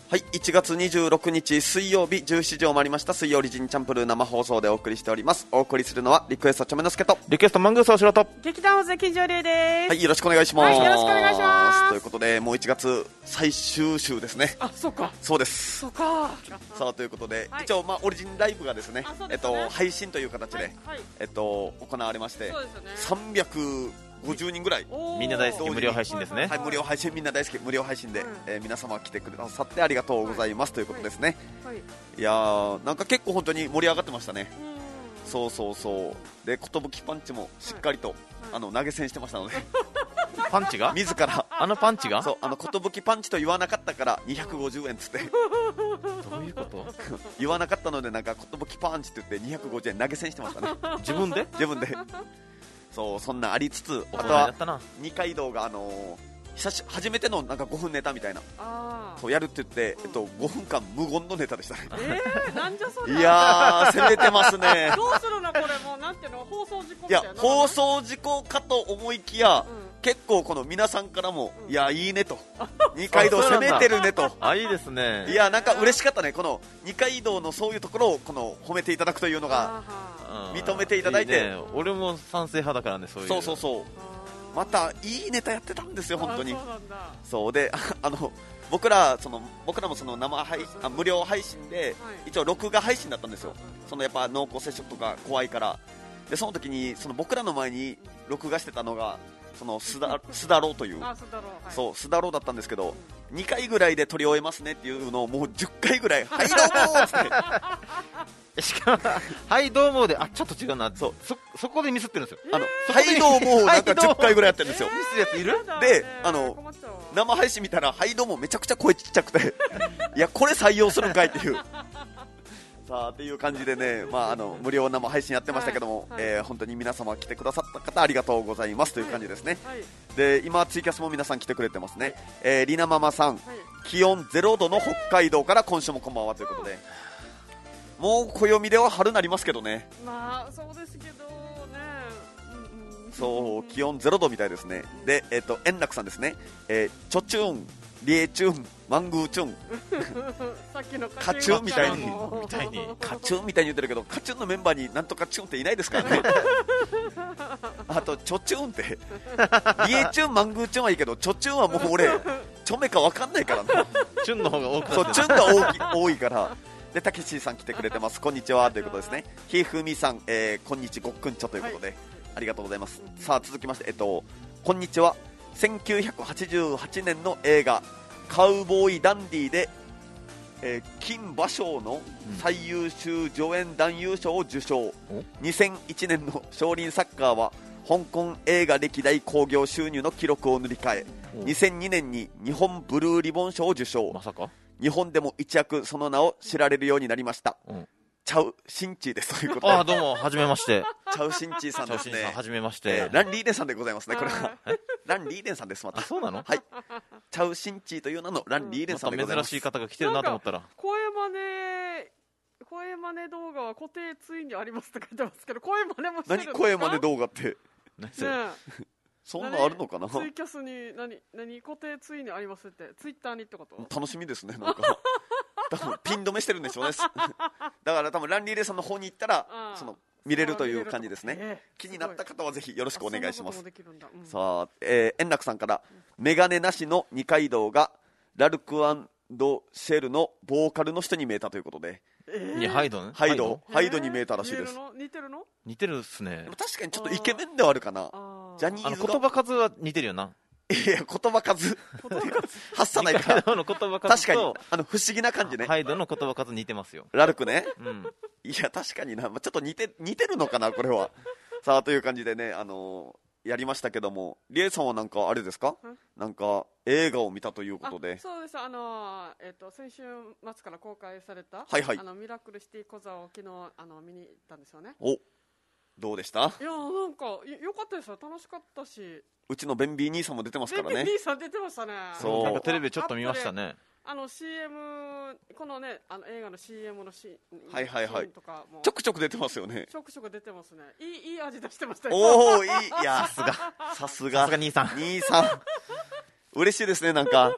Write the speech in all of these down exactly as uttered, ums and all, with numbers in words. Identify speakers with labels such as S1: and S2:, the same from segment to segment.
S1: はい、いちがつにじゅうろくにち水曜日じゅうしちじを回りました。水曜リジンチャンプルー生放送でお送りしております。お送りするのはリクエストちょめのすけと
S2: リクエストマングースおしろと
S3: 劇団大関金城龍です。
S1: はい、よろしくお願いします、
S3: はい、よろしくお願いします。
S1: ということでもういちがつ最終週ですね。
S3: あ、そうか
S1: そうです。
S3: そうか。
S1: さあということで、
S3: はい、
S1: 一応まあオリジンライブがですね、
S3: ですね、
S1: えっと配信という形で、
S3: はいはい、
S1: えっと行われまして、
S3: そうですよね、
S1: さんびゃくごじゅうにんぐらい
S2: みんな大好き無料配信ですね。
S1: はい、無料配信、みんな大好き無料配信で、
S3: うん、
S1: えー、皆様来てくださってありがとうございます、はい、ということですね、
S3: はいはい、
S1: いやーなんか結構本当に盛り上がってましたね。
S3: うん、
S1: そうそうそうで、寿パンチもしっかりと、はい、あの投げ銭してましたので
S2: パンチが
S1: 自ら
S2: あのパンチが
S1: そう、あの寿パンチと言わなかったからにひゃくごじゅうえんつって
S2: どういうこと
S1: 言わなかったので、なんか寿パンチって言ってにひゃくごじゅうえん投げ銭してましたね
S2: 自分で
S1: 自分でそう、そんなありつつ、あとは二階堂があのー、久し初めてのなんかごふんネタみたいな、あそうやるって言って、うん、えっと、ごふんかん無言のネタでしたね。
S3: えー、なんじゃそりゃ。
S1: いやー攻めてますね
S3: どうするのこれ、もうなんていうの、放送事故みたいな。
S1: いや、放送事故かと思いきや、うん、結構この皆さんからも、うん、いやいいねと二階堂攻めてるねと
S2: あ、いいですね。
S1: いやなんか嬉しかったね、この二階堂のそういうところをこの褒めていただくというのが認めていただいて、いいね、
S2: 俺も賛成派だからね。そういう
S1: そうそうそう、またいいネタやってたんですよ本当に。そうで、あの僕らその僕らもその生配あ無料配信で、はい、一応録画配信だったんですよ。そのやっぱ濃厚接触とか怖いから。でその時にその僕らの前に録画してたのがそのスダスダローという、
S3: あ、スダロー、はい、
S1: そうスダローだったんですけど、うん、にかいぐらいで撮り終えますねっていうのをもうじゅっかいぐらいはいどうもって
S2: しかもはいどうもで、あ、ちょっと違うな、そう そ, そこでミスってるんですよ、
S1: えー、あのはいどうもなんかじゅっかいぐらいやってるんですよ、
S2: ミスるやついる
S1: で、あの生配信見たらはいどうもめちゃくちゃ声ちっちゃくていやこれ採用するんかいっていうさあっていう感じでね、まあ、あの無料生配信やってましたけども、はいはい、えー、本当に皆様来てくださった方ありがとうございますという感じですね、はいはい、で今ツイキャスも皆さん来てくれてますね、えー、りなママさん、はい、気温ゼロどの北海道から今週もこんばんはということで、もう暦では春なりますけどね。
S3: まあそうですけどね、
S1: うんうん、そう気温ゼロどみたいですね。で、えっ、ー、と円楽さんですね、えー、チョチューンリエチューンマングーチュン
S3: さっきの
S1: カチュンみたいに
S2: みたいに
S1: カチュンみたいに言ってるけど、カチュンのメンバーになんとかチュンっていないですからねあとチョチュンってリエチュンマングーチュンはいいけど、チョチュンはもう俺チョメか分かんないからね
S2: チュンの方が多くなってる。
S1: そうチュンが多き多いからで、たけしさん来てくれてますこんにちはということですね。ひふみさん、えー、こんにちごっくんちょということで、はい、ありがとうございます。さあ続きまして、えっとこんにちは、せんきゅうひゃくはちじゅうはちねんの映画カウボーイダンディで、えー、金馬賞の最優秀助演男優賞を受賞、うん、にせんいちねんの少林サッカーは香港映画歴代興行収入の記録を塗り替え、うん、にせんにねんに日本ブルーリボン賞を受賞、
S2: まさか
S1: 日本でも一躍その名を知られるようになりました、うん、チャウシンチーですということで、
S2: あ、どうもはじめまして、
S1: チャウシンチーさんですね。
S2: はじめまして、
S1: えー、ランリーデンさんでございますね。これはランリーデンさんです。また、
S2: あ、そうなの、
S1: はい、チャウシンチーという名のランリーデンさんでございます、
S2: また珍しい方が来てるなと思ったら、
S3: 声真似声真似動画は固定ツインにありますって書いてますけど、声真似もしてるんですか？
S1: 何声真似動画って
S2: 何それ、
S1: ねそんなあるのかな。
S3: ツイキャスに何何固定ツインにありますって、ツイッターにってこと？
S1: 楽しみですね。なんか多分ピン止めしてるんでしょうねだから多分ランリーレーさんの方に行ったらその見れるという感じですね、えー、気になった方はぜひよろしくお願いします。
S3: うん、
S1: さあ、えー、円楽さんから、うん、メガネなしの二階堂がラルク&シェルのボーカルの人に見えたということで、
S2: えー、ハイドね、
S1: ハイド、ハイドに見えたらしいです。
S3: 似てるの？
S2: 似てるっすね。
S1: でも確かにちょっとイケメンではあるかな。ジャニーズ
S2: あの言葉数は似てるよな。
S1: いや言葉数発さないから。
S2: の言葉数
S1: 確かにあの不思議な感じね。
S2: ハイドの言葉数似てますよ。
S1: ラルクね。
S2: うん、
S1: いや確かにな、ちょっと似て似てるのかなこれは。さあという感じでね、あのー、やりましたけども、リエさんはなんかあれですか？なんか映画を見たということで。
S3: そうです。あのー、えっ、ー、と先週末から公開された、
S1: はいはい、
S3: あのミラクルシティコザを昨日あの見に行ったんですよね。
S1: お、どうでした？
S3: いやなんかよかったですよ。楽しかったし。
S1: うちのベンビー兄さんも出てますからね。
S3: ベンビー兄さん出てましたね。
S1: そう。
S2: なんかテレビちょっと見ましたね。
S3: あの シーエム このね、あの映画の シーエム のシーン、
S1: はいはいはい、
S3: とかも
S1: ちょくちょく出てますよね。
S3: ちょくちょく出てますね。いいいい味出してましたよ。
S1: おお、いい。いや
S2: さすが
S1: さすが
S2: 兄さん
S1: 兄さん嬉しいですね。なんか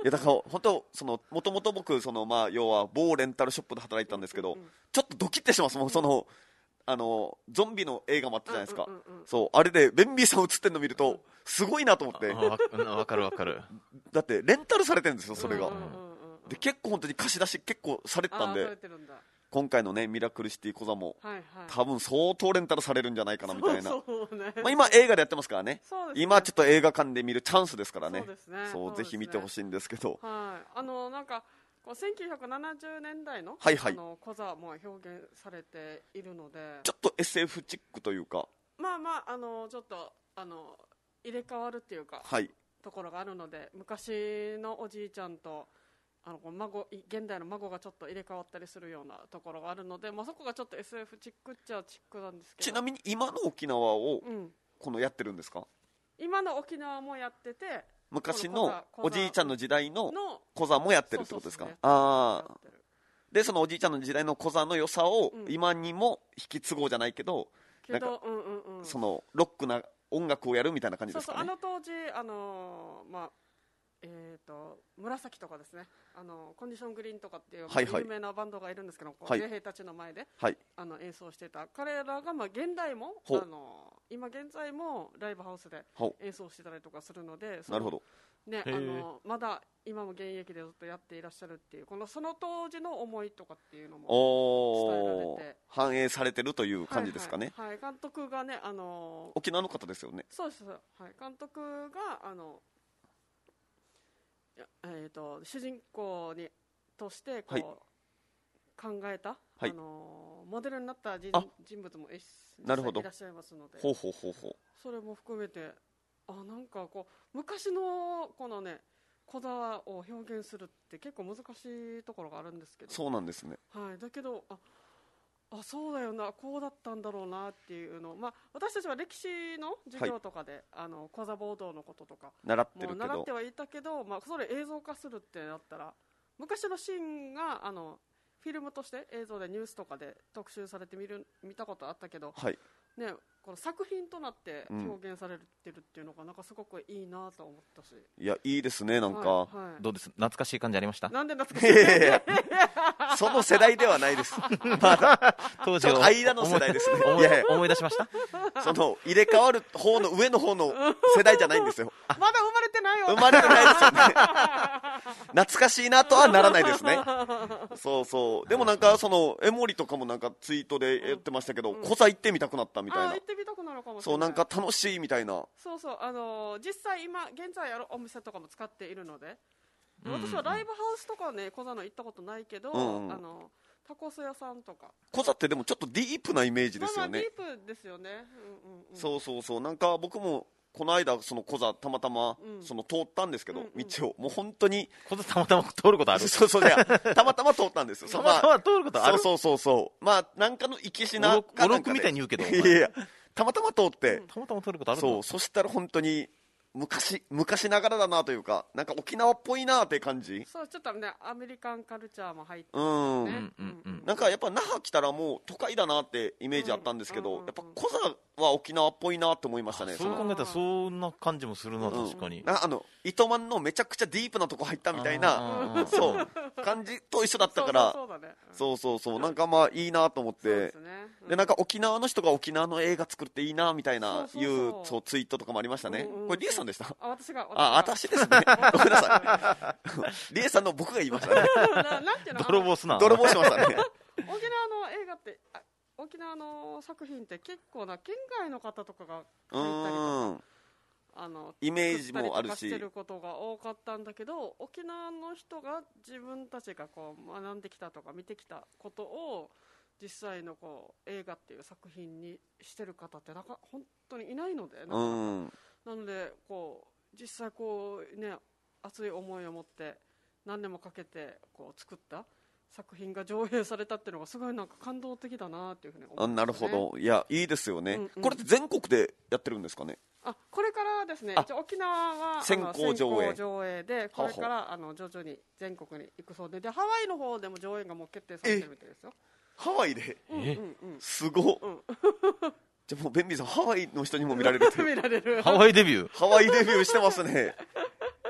S1: やだから本当そのもともと僕そのまあ要は某レンタルショップで働いてたんですけど、
S3: うんうん
S1: ちょっとドキッてしてますもんそのあのゾンビの映画もあったじゃないですか、
S3: うんうんうん
S1: そうあれでベンビーさん映ってるの見るとすごいなと思って、
S2: あわわかるわかる。
S1: だってレンタルされてるんですよそれが、
S3: うんうんうんうん
S1: で結構本当に貸し出し結構されてたん
S3: あー
S1: で
S3: されてるんだ
S1: 今回のねミラクルシティコザも
S3: はいはい
S1: 多分相当レンタルされるんじゃないかなみたいな、
S3: そうそうね
S1: まあ、今映画でやってますからね
S3: そうですね
S1: 今ちょっと映画館で見るチャンスですからね
S3: そうですね
S1: そう
S3: そうですね
S1: ぜひ見てほしいんですけど
S3: はい、あのなんかこうせんきゅうひゃくななじゅうねんだいの、
S1: はいはい
S3: あのコザも表現されているので
S1: ちょっと エスエフ チックというか
S3: まあまああのちょっとあの入れ替わるっていうか
S1: はい
S3: ところがあるので昔のおじいちゃんとあのこう孫い現代の孫がちょっと入れ替わったりするようなところがあるので、まあ、そこがちょっと エスエフ チックっちゃチックなんですけど
S1: ちなみに今の沖縄を
S3: うん、
S1: このやってるんですか
S3: 今の沖縄もやってて
S1: 昔の
S3: このコザ
S1: おじいちゃんの時代の
S3: の
S1: コザもやってるってことですか
S3: そうそうそう
S1: ああ
S3: やってる
S1: でそのおじいちゃんの時代のコザの良さを
S3: うん
S1: 今にも引き継ごうじゃないけど、
S3: けどうんうんうん
S1: そのロックな音楽をやるみたいな感じ
S3: そうそうあ
S1: ですかね
S3: の当時あのーまあえー、と紫とかですねあのコンディショングリーンとかっていう
S1: はいはい
S3: 有名なバンドがいるんですけど、こう
S1: はい
S3: 衛兵たちの前で
S1: はい
S3: あの演奏してた彼らが、まあ、現代も
S1: ほう
S3: あの今現在もライブハウスで
S1: ほ
S3: 演奏してたりとかするのでその
S1: なるほど
S3: ね、あ
S2: へー
S3: のまだ今も現役でずっとやっていらっしゃるっていうこのその当時の思いとかっていうのも
S1: おー
S3: 伝えられて
S1: 反映されてるという感じですかね、
S3: はいはいはい、監督がねあの
S1: 沖縄の方ですよね
S3: そうです、はい、監督があのいやえー、と主人公にとしてこう、
S1: はい
S3: 考えた、
S1: はい
S3: あのモデルになった人
S1: あ
S3: 人物もい
S1: なるほど
S3: いらっしゃいますので
S1: ほうほうほうほう
S3: それも含めてあなんかこう昔のこのねこだわを表現するって結構難しいところがあるんですけど
S1: そうなんですね
S3: はい、だけどああそうだよなこうだったんだろうなっていうのを、まあ、私たちは歴史の授業とかで、あのコザ暴動のこととか
S1: 習って
S3: もう
S1: るけど
S3: 習ってはいたけど、まあ、それ映像化するってなったら昔のシーンがあのフィルムとして映像でニュースとかで特集されて見る見たことあったけど、
S1: はい
S3: ね、この作品となって
S1: うん
S3: 表現されてるっていうのがなんかすごくいいなと思ったし、
S1: いやいいですねなんか、
S3: はいはい
S2: どうです懐かしい感じありました
S3: なんで懐かしい
S1: いやいやいやその世代ではないですまだ
S2: 当
S1: ちょっと間の世代ですね
S2: 思い
S1: いやいや
S2: 思い出しました
S1: その入れ替わる方の上の方の世代じゃないんですよ
S3: まだ生まれてないよ
S1: 生まれてないですよね懐かしいなとはならないですねそうそうでもなんかその江森とかもなんかツイートで言ってましたけど、
S3: うん
S1: コザ行ってみたくなったみたいな
S3: あー行ってみたくなるかもしれない
S1: そうなんか楽しいみたいな
S3: そうそうあのー実際今現在あるお店とかも使っているので、
S2: うん
S3: 私はライブハウスとかねコザの行ったことないけど、
S1: うんうん
S3: あのタコス屋さんとか
S1: コザってでもちょっとディープなイメージですよ
S3: まあまあ
S1: ね、
S3: ディープですよね、うんうんうん、
S1: そうそうそうなんか僕もこの間そのコザたまたま
S3: うん
S1: その通ったんですけど、
S3: うんうん
S1: 道をもう本当に
S2: これたまたま通ることある
S1: そうそういやたまたま通ったんですよそ
S2: た
S1: うまあ
S2: またま通ることある
S1: そうそうそうそうまあなんかの行きしな
S2: おろおろくみたいに言うけどお前
S1: いやいやたまたま通って、
S3: うん
S2: たまたま通ることある
S1: そうそしたら本当に昔昔ながらだなというかなんか沖縄っぽいなって感じ
S3: そうちょっとねアメリカンカルチャーも入って
S1: うん、
S3: ね、
S2: うんうんうん
S1: なんかやっぱ那覇来たらもう都会だなってイメージあったんですけど、
S3: うん
S1: やっぱコザは沖縄っぽいなって思いましたね
S2: そう考えたらそんな感じもするな
S1: うん
S2: 確かに
S1: なんかあの糸満のめちゃくちゃディープなとこ入ったみたいな
S2: あー
S1: そう感じと一緒だったから
S3: そうそうそうだね、うん
S1: そうそうそうなんかまあいいなと思って
S3: そうですね、う
S1: でなんか沖縄の人が沖縄の映画作っていいなみたいな
S3: そうそうそう
S1: いうそうツイートとかもありましたね、
S3: うんうん
S1: これリエさんでした
S3: あ私が
S1: あ私ですねごめんなさいリエさんの僕が言いましたね
S3: ななんていうの
S2: 泥棒すな
S1: 泥棒しましたね
S3: 沖縄の映画ってあ沖縄の作品って結構な県外の方とかが
S1: う
S3: 書いたりとか
S1: ーん
S3: あの
S1: イメージもあるし
S3: 作ったりとかしてることが多かったんだけど沖縄の人が自分たちがこう学んできたとか見てきたことを実際のこう映画っていう作品にしてる方ってなんか本当にいないのでなかなか
S1: うん
S3: なのでこう実際こうね熱い思いを持って何年もかけてこう作った作品が上映されたっていうのがすごいなんか感動的だなっていうふうに思
S1: あ
S3: います、ね、
S1: なるほどいやいいですよね、
S3: うんうん
S1: これって全国でやってるんですかね
S3: あこれからですね
S1: あ
S3: 一応沖縄はあの
S1: 先行上映
S3: 先行上映でこれからあの徐々に全国に行くそうででハワイの方でも上映がもう決定されてるみたいですよ
S1: ハワイで
S3: うんうん
S2: え
S3: うん
S1: すごっ、
S3: うん
S1: じゃあもうベンビーさんハワイの人にも見られるっていう
S3: 見られる
S2: ハワイデビュー
S1: ハワイデビューしてますね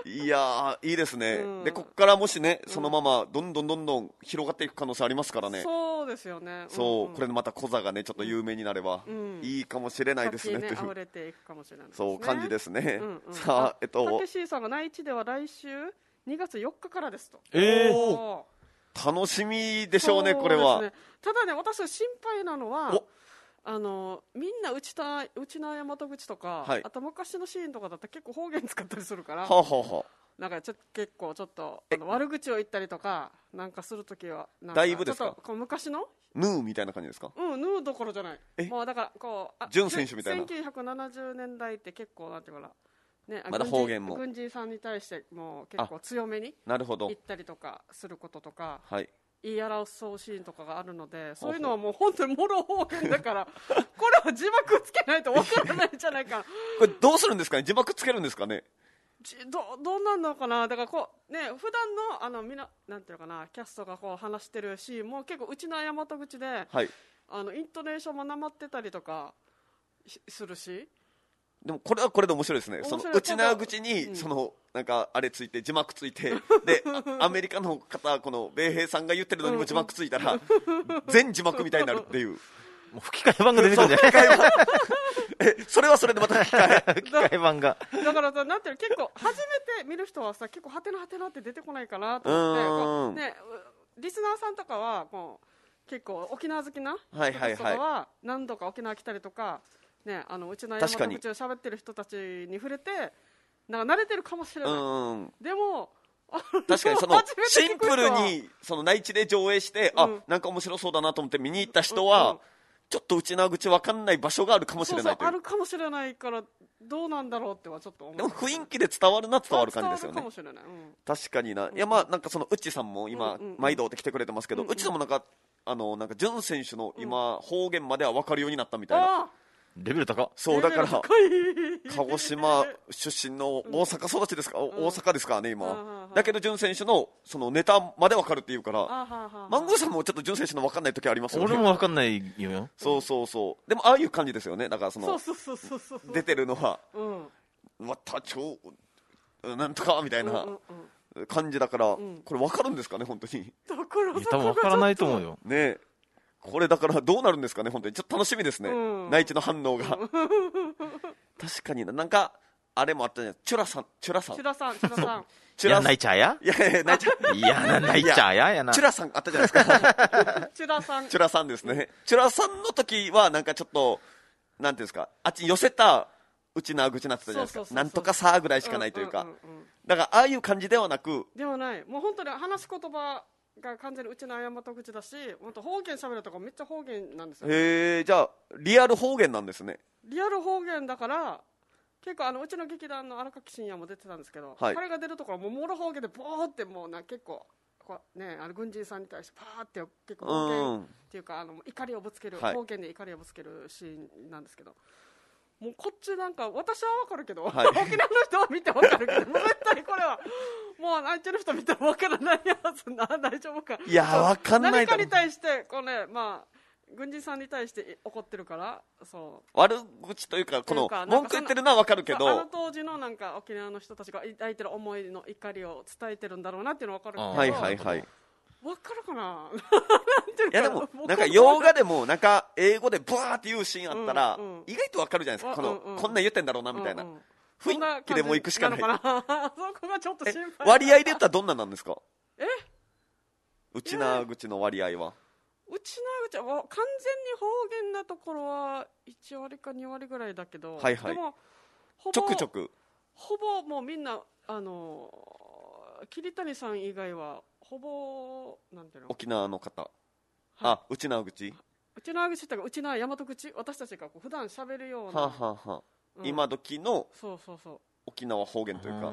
S1: いやーいいですね、
S3: うん、
S1: でこっからもしねそのままどんどんどんどん広がっていく可能性ありますからね。
S3: そうですよね。
S1: そう、
S3: うんうん、
S1: これでまたコザがねちょっと有名になれば、
S3: うん、
S1: いいかもしれないですね、
S3: ね、
S1: という
S3: 溢れていくかもしれないですね。
S1: そう感じですね、
S3: うんうん、
S1: さあえっと
S3: たけしさんが内地では来週にがつよっかからですと。
S2: え
S1: ー、楽しみでしょうね、これは。
S3: ね、ただね、私が心配なのは、あのみんなうちたうちの大和口とか、はい、あと昔のシーンとかだったら結構方言使ったりするから、はあはあはあ、なんかちょっと結構ちょっとあの悪口を言ったりとかなんかするときはなんか
S1: だいぶですか。
S3: ちょっとこう昔の
S1: ヌーみたいな感じですか。
S3: うん、ヌーどころじゃない。もうだからこう
S1: ジュン選手みたいな。
S3: せんきゅうひゃくななじゅうねんだいって結構なんていうかな。ね、
S1: まだ方言も
S3: 軍人さんに対してもう結構強めに言ったりとかすることとか、はい、言い争うシーンとかがあるので、そういうのはもう本当にもろ方言だからこれは字幕つけないとわからないんじゃないかな。
S1: これどうするんですかね、字幕つけるんですかね。
S3: ど, どうなんのかな。だからこうね、普段のあのみななんていうかな、キャストがこう話してるシーンも結構うちの大和口で、はい、あのイントネーションもなまってたりとかするし。
S1: でもこれはこれで面白いですね。その内縄口にそのなんかあれついて字幕ついてでアメリカの方この米兵さんが言ってるのにも字幕ついたら全字幕みたいになるっていう。
S2: もう吹き替え版が出てくるんじゃない
S1: えそれはそれでまた吹き替え
S2: 吹き替え版が
S3: だからさ、なんていうの、結構初めて見る人はさ結構ハテナハテナって出てこないかなと思って、ね、リスナーさんとかはもう結構沖縄好きな人とかは何度か沖縄来たりとかね、あのうちの山本口で喋ってる人たちに触れてなんか慣れてるかもしれない。うんでも
S1: 確かにそのシンプルにその内地で上映して、うん、あなんか面白そうだなと思って見に行った人は、うんうん、ちょっと内縄口分かんない場所があるかもしれないという。そうそうあ
S3: るかもしれないからどうなんだろうってはちょっと思う。
S1: でも雰囲気で伝わるな伝わる感じですよね。
S3: 伝わるかもしれない、うん、
S1: 確かにな。いやまあなんかそのうちさんも今、うんうんうん、毎度って来てくれてますけど、うんうん、うちさんもなんかあのなんかジュン選手の今、うん、方言までは分かるようになったみたいな。
S2: レベル高。
S1: そうだから鹿児島出身の大阪育ちですか、うん、大阪ですからね今、うん、だけど潤選手のそのネタまで分かるっていうから、うん、マングーさんもちょっと潤選手の分かんない時ありますよね。
S2: 俺も分かんないよ。
S1: そうそうそうでもああいう感じですよね。だからその出てるのは、うん、また超なんとかみたいな感じだから、うん、これ分かるんですかね本当に。
S3: だから
S2: 多分分からないと思うよ
S1: ね。これだからどうなるんですかね本当にちょっと楽しみですね、うん、内地の反応が確かにな。なんかあれもあったじゃん、チュラさんチュラさん
S3: チュラさんチュラさん
S2: チュラナイチャーや
S1: いやいやナイチャー
S2: いやなナイチャーややな
S1: チュラさんあったじゃないですか
S3: チュラさん
S1: チュラさんですね。チュラさんの時はなんかちょっとなんていうんですか、あっちに寄せたうちなぐちなってたじゃないですか。なんとかさぐらいしかないというか、うんうんうんうん、だからああいう感じではなく
S3: ではない。もう本当に話す言葉が完全にうちの大和口だし、本当方言喋るとかめっちゃ方言なんですよ。
S1: へえ、じゃあリアル方言なんですね。
S3: リアル方言だから結構あのうちの劇団の荒垣真也も出てたんですけど、はい、彼が出るところもうもろ方言でボーってもうな結構こう、ね、あの軍人さんに対してパーって結構方言っていうか、あの怒りをぶつける、はい、方言で怒りをぶつけるシーンなんですけど、もうこっちなんか私は分かるけど、はい、沖縄の人は見て分かるけどもう絶対これはもう内地の人見て分からないやつな。大丈夫か。
S1: いや分かんない。
S3: 何かに対してこうね、まあ軍人さんに対して怒ってるから、そう
S1: 悪口というかこの文句言ってるのは分かるけど、
S3: あの当時のなんか沖縄の人たちが抱いてる思いの怒りを伝えてるんだろうなっていうのは分かるけど、
S1: はいはいはい、
S3: 分かるかな
S1: いやでもなんか洋画でもなんか英語でブワーっていうシーンあったら意外と分かるじゃないですか、このこんなん言ってんだろうなみたいな雰囲気でも行くしかない。そこ
S3: がちょっと心配。
S1: 割合で言ったらどんななんですか。え内縄口の割合は。
S3: 内縄口は完全に方言なところはいちわりかにわりぐらいだけど、はいはい、でもほぼ
S1: ちょくちょく
S3: ほぼもうみんなあの桐谷さん以外はほぼなんていうの
S1: 沖縄の方、はい、あ内縄口
S3: 内縄口ってか内縄大和口、私たちがこう普段喋るような、
S1: はあはあはあ、うん、今時の沖縄方言というか、うん、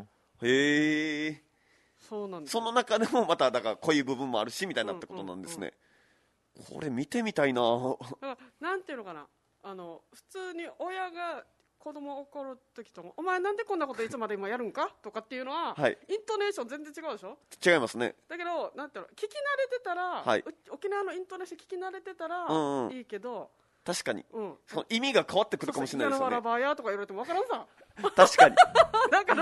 S1: へえ、
S3: そうなんです。
S1: その中でもまただから濃い部分もあるしみたいなってことなんですね、うんうんうん、これ見てみたいな。
S3: だからなんていうのかな、あの普通に親が子供を怒る時ともお前なんでこんなこといつまで今やるんかとかっていうのは、はい、イントネーション全然違うでしょ。
S1: 違いますね。
S3: だけどなんていうの、聞き慣れてたら、はい、沖縄のイントネーション聞き慣れてたら、うんうん、いいけど
S1: 確かに、うん、その意味が変わってくるかもしれないですよね。
S3: そうそう、イヤのわらばやとか言われても分からんさ
S1: 確かに
S3: だからそこ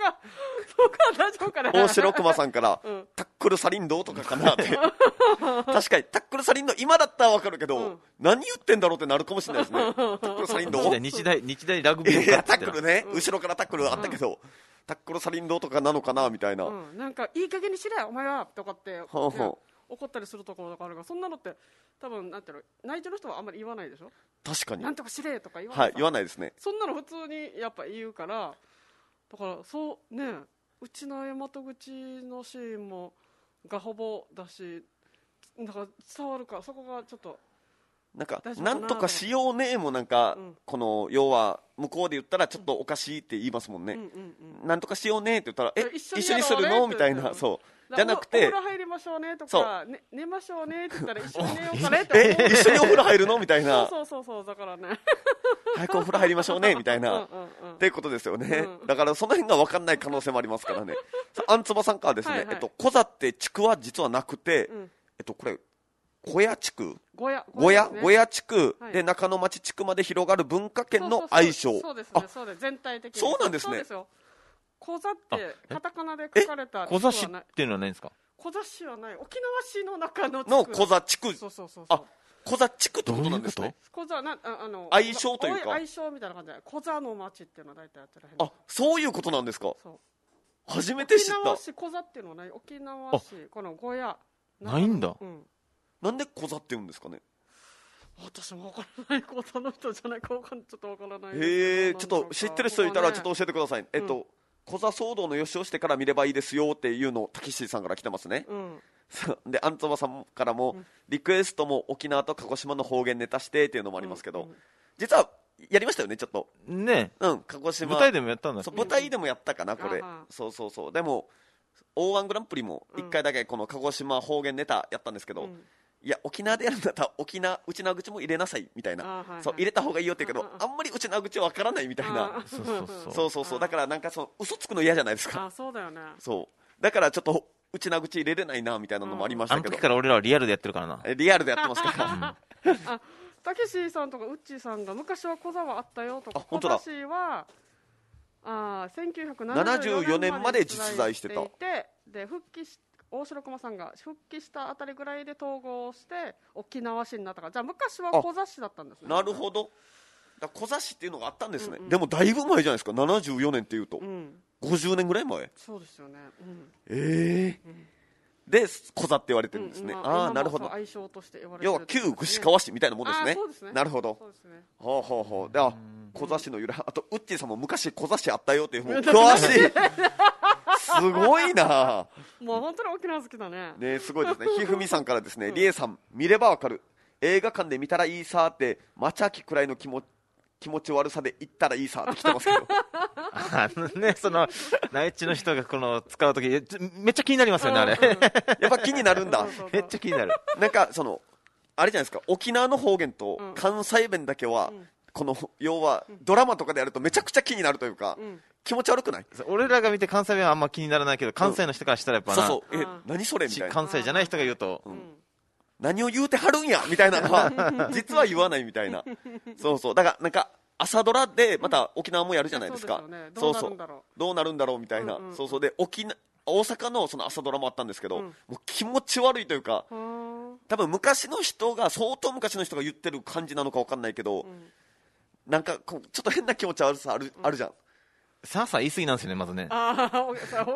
S3: かそうか大丈夫かね。
S1: 大城熊さんから、
S3: うん、
S1: タックルサリンどうとかかなって確かにタックルサリンの今だったら分かるけど、うん、何言ってんだろうってなるかもしれないですね。タックルサリンどう
S2: 日大日大ラグビー
S1: いやタックルね、うん、後ろからタックルあったけど、うん、タックルサリンどうとかなのかなみたいな、
S3: うん、なんかいい加減にしろよお前はとかって、ほうほう怒ったりするところとかあるが、そんなのって多分なんていうの内地の人はあんまり言わないでしょ。
S1: 確かに
S3: なんとかしれとか言わない、
S1: はい、言わないですね。
S3: そんなの普通にやっぱ言うから、だからそうね、うちの大和口のシーンもガホボだし、だから伝わるかそこがちょっと
S1: なんかなんとかしようねもなんか、うん、この要は向こうで言ったらちょっとおかしいって言いますもんね、うんうんうん、なんとかしようねって言ったらえ一緒にするのみたいな、そうじゃなくて
S3: お風呂入りましょうねとか、ね、寝ましょうねって言ったら一緒に寝ようかねって
S1: え一緒にお風呂入るのみたいな
S3: そうそうそうだからね
S1: 早くお風呂入りましょうねみたいなうんうん、うん、っていうことですよね、うん、だからその辺が分かんない可能性もありますからねあんつばさんからですね、はいはい、えっと、小座って地区は実はなくて、うん、えっとこれ小屋地区
S3: 小屋
S1: 小屋小屋地区で中野町地区まで広がる文化圏の愛称。
S3: そうですね、そうです全体的に
S1: そうなんですね。
S3: 小座ってカタカナで書かれた
S2: 小座市っていうのはないんですか。
S3: 小座市はない沖縄市の中の
S1: の小座地区。
S3: そうそうそう
S1: あ小座地区ってことなんですね。
S3: 小座なああの
S1: 愛称というか
S3: 愛称みたいな感じで小座の町っていうのは大体やってる。
S1: あそういうことなんですか。そう初めて知った。
S3: 沖縄市小座っていうのはない。沖縄市この小屋
S2: ないんだ、
S3: うん、
S1: なんで小座って言うんですかね。
S3: 私も分からない小座の人じゃないかちょっと分からない。
S1: へえちょっと知ってる人いたらちょっと教えてください、ね、えっと、うん、小座騒動の予習をしてから見ればいいですよっていうのをたけしさんから来てますね、うん、でアンツバさんからも、うん、リクエストも沖縄と鹿児島の方言ネタしてっていうのもありますけど、うんうん、実はやりましたよねちょっと
S2: ね、
S1: うん鹿児島
S2: 舞台でもやったんだ。
S1: そう舞台でもやったかなこれ、うん、そうそうそうでもオーワングランプリもいっかいだけこの鹿児島方言ネタやったんですけど、うん、いや沖縄でやるんだったら沖縄内縄口も入れなさいみたいな、はいはい、そう入れた方がいいよって言うけどあんまり内縄口わからないみたいな
S2: そうそうそう
S1: そうそうそうだからなんかその嘘つくの嫌じゃないですか。
S3: あそうだよね。
S1: そうだからちょっと内縄口入れれないなみたいなのもありましたけど、
S2: あの時から俺らはリアルでやってるからな。
S1: リアルでやってますから、うん、
S3: あたけしさんとかウッチーさんが昔は小座はあったよとか小座市はあせんきゅうひゃくななじゅうよねんまで実在してたで復帰し大城駒さんが復帰したあたりぐらいで統合して沖縄市になったからじゃあ昔は小座市だったんですね。
S1: なるほどだ小座市っていうのがあったんですね、うんうん、でもだいぶ前じゃないですかななじゅうよねんっていうと、うん、ごじゅうねんぐらい前。
S3: そうですよね、うん、
S1: ええーうんで小座って言われてるんですね、うんまあ、あなるほど
S3: 愛称として言われてる、
S1: 要は旧串川市みたいなもんですね。
S3: そうですね
S1: なるほどそうですねほうほうほうであ小座市の由来あとウッチーさんも昔小座市あったよっていうもう詳しいすごいな
S3: もう本当に沖縄好きだね
S1: ねすごいですねひふみさんからですね、うん、りえさん見ればわかる映画館で見たらいいさって町秋くらいの気持ち気持ち悪さで言ったらいいさって来てますけど
S2: あのねその内地の人がこの使うときめっちゃ気になりますよねあれ
S1: やっぱ気になるんだ
S2: めっちゃ気になる
S1: なんかそのあれじゃないですか沖縄の方言と関西弁だけは、うん、この要はドラマとかでやるとめちゃくちゃ気になるというか、うん、気持ち悪くない。
S2: 俺らが見て関西弁はあんま気にならないけど関西の人からしたらやっぱな、
S1: うん、そうそうえ何それみたいな
S2: 関西じゃない人が言うと、うん
S1: 何を言うてはるんやみたいなのは実は言わないみたいなそうそうだからなんか朝ドラでまた沖縄もやるじゃないですか、うん、そうそうどうなるんだろうみたいな、うんうん、そうそうで沖縄大阪のその朝ドラもあったんですけど、うん、もう気持ち悪いというか多分昔の人が相当昔の人が言ってる感じなのか分かんないけど、うん、なんかこうちょっと変な気持ち悪さある、うん、あるじゃん。
S2: さあさあ言い過ぎなんですよねまずね
S3: あ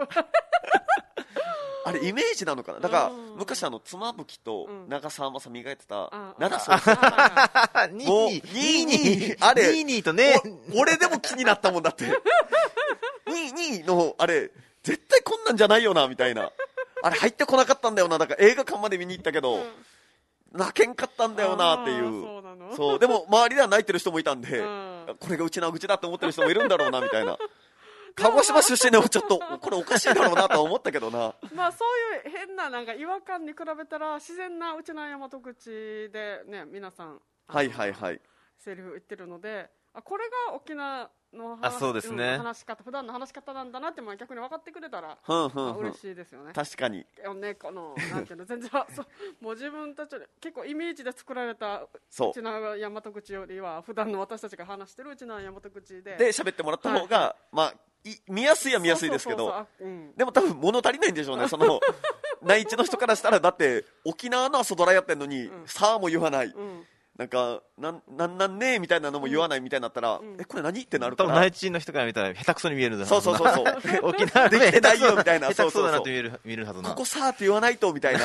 S1: あれイメージなのかなだから昔あの妻夫木と長澤まさみがやってたなんだそれ
S2: ニーニー
S1: あれ
S2: ニーニーとね
S1: 俺でも気になったもんだってニーニーのあれ絶対こんなんじゃないよなみたいなあれ入ってこなかったんだよなだから映画館まで見に行ったけど泣けんかったんだよなっていう
S3: そうなの
S1: そうでも周りでは泣いてる人もいたんでこれがうちの口だって思ってる人もいるんだろうなみたいな鹿児島出身でもちょっとこれおかしいだろうなとは思ったけどな
S3: まあそういう変ななんか違和感に比べたら自然なうちの大和口でね皆さん
S1: はいはいはい
S3: セリフ言ってるのであこれが沖縄の話、
S2: あそうですね、
S3: 話し方普段の話し方なんだなって逆に分かってくれたらふんふんふん、まあ、嬉しいですよね。
S1: 確かに
S3: ねこのなんていうの全然そうもう自分たち結構イメージで作られたうちの大和口よりは普段の私たちが話してるうちの大和口で
S1: で喋ってもらった方が、はい、まあい見やすいは見やすいですけど、
S3: そうそうそうそう、うん、
S1: でも多分物足りないんでしょうね。その内地の人からしたら、だって沖縄の朝ドラやってんのに、うん、さあも言わない、うん、なんかなんなんなんねえみたいなのも言わないみたいになったら、うん、えこれ何ってなるから、
S2: 多分内地の人から見たら下手くそに見えるんだ。
S1: そうそうそうそう
S2: 沖縄で
S1: できてないよみたいな、
S2: 下手くそだなって見える見えるはずな。
S1: ここさあって言わないとみたい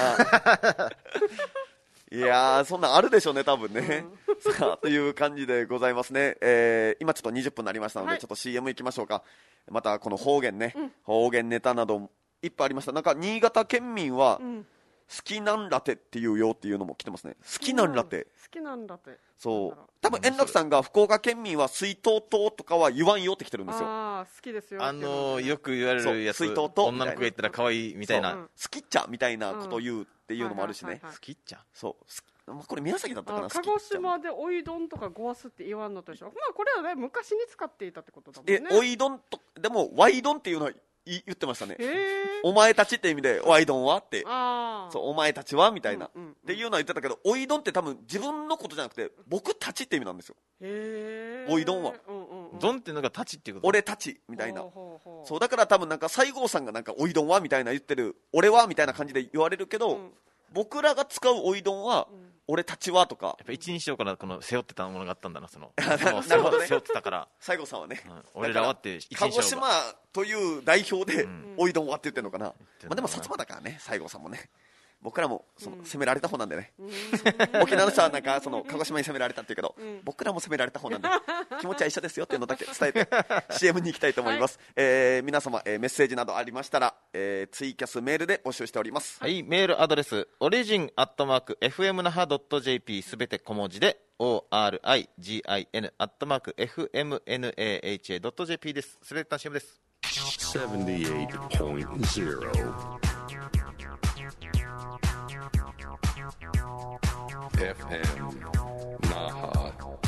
S1: ないやーそんなんあるでしょうね多分ね、うん、さあという感じでございますね、えー、今ちょっとにじゅっぷんになりましたので、はい、ちょっと シーエム いきましょうか。またこの方言ね、うん、方言ネタなどいっぱいありました。なんか新潟県民は、うん、好きなんラテっていうよっていうのも来てますね。好きなんラテ、
S3: 好きなんラテ、
S1: そう多分円楽さんが福岡県民は水筒糖とかは言わんよって来てるんですよ。
S3: あ好きですよ、
S2: あのー、よく言われるやつ、
S1: 水筒糖
S2: 女の子が言ったら可愛いみたいな、
S1: 好きっちゃみたいなことを言うっていうのもあるしね。
S2: 好きっちゃ、
S1: そうまあ、これ宮崎だったかな。
S3: 鹿児島でおいどんとかごわすって言わんのと一緒。まあこれはね昔に使っていたってことだもんね。
S1: えおいどんとでもワイドンっていうのは言ってましたね。お前たちって意味でワイドンはってあそうお前たちはみたいな、うんうんうん、っていうのは言ってたけど、おいどんって多分自分のことじゃなくて僕たちって意味なんですよ。へおいどんは、
S2: うんうんうん、ドンっていうのがたちっていうこと。
S1: 俺たちみたいな。ほうほうほうそうだから多分なんか西郷さんがなんかおいどんはみたいな言ってる俺はみたいな感じで言われるけど、うん、僕らが使うおいどんは、うん俺たちはとか、
S2: やっぱ一日からこの背負ってたものがあったんだな、その
S1: なるほどね、
S2: 背負ってたから
S1: 西郷さんはね、
S2: うん、俺らはって一日
S1: 鹿児島という代表で、うん、おいどんはって言ってるのかな、うん、まあ、でも薩摩だからね西郷さんもね。僕らもその攻められた方なんでね、うん、沖縄の人はなんかその鹿児島に攻められたっていうけど、うん、僕らも攻められた方なんで気持ちは一緒ですよっていうのだけ伝えてシーエム に行きたいと思います、はい。えー、皆様、えー、メッセージなどありましたら、えー、ツイキャスメールで募集しております。
S2: はい、メールアドレスオリジンアットマーク エフエム 那覇 ドット ジェーピー すべて小文字で オーアールアイジーアイエヌ アットマーク エフエムエヌエーエイチエー ドット ジェーピー です。それでは シーエム です。ななじゅうはちてんゼロ
S4: エフエム Naha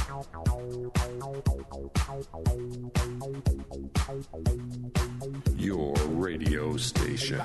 S4: Your radio station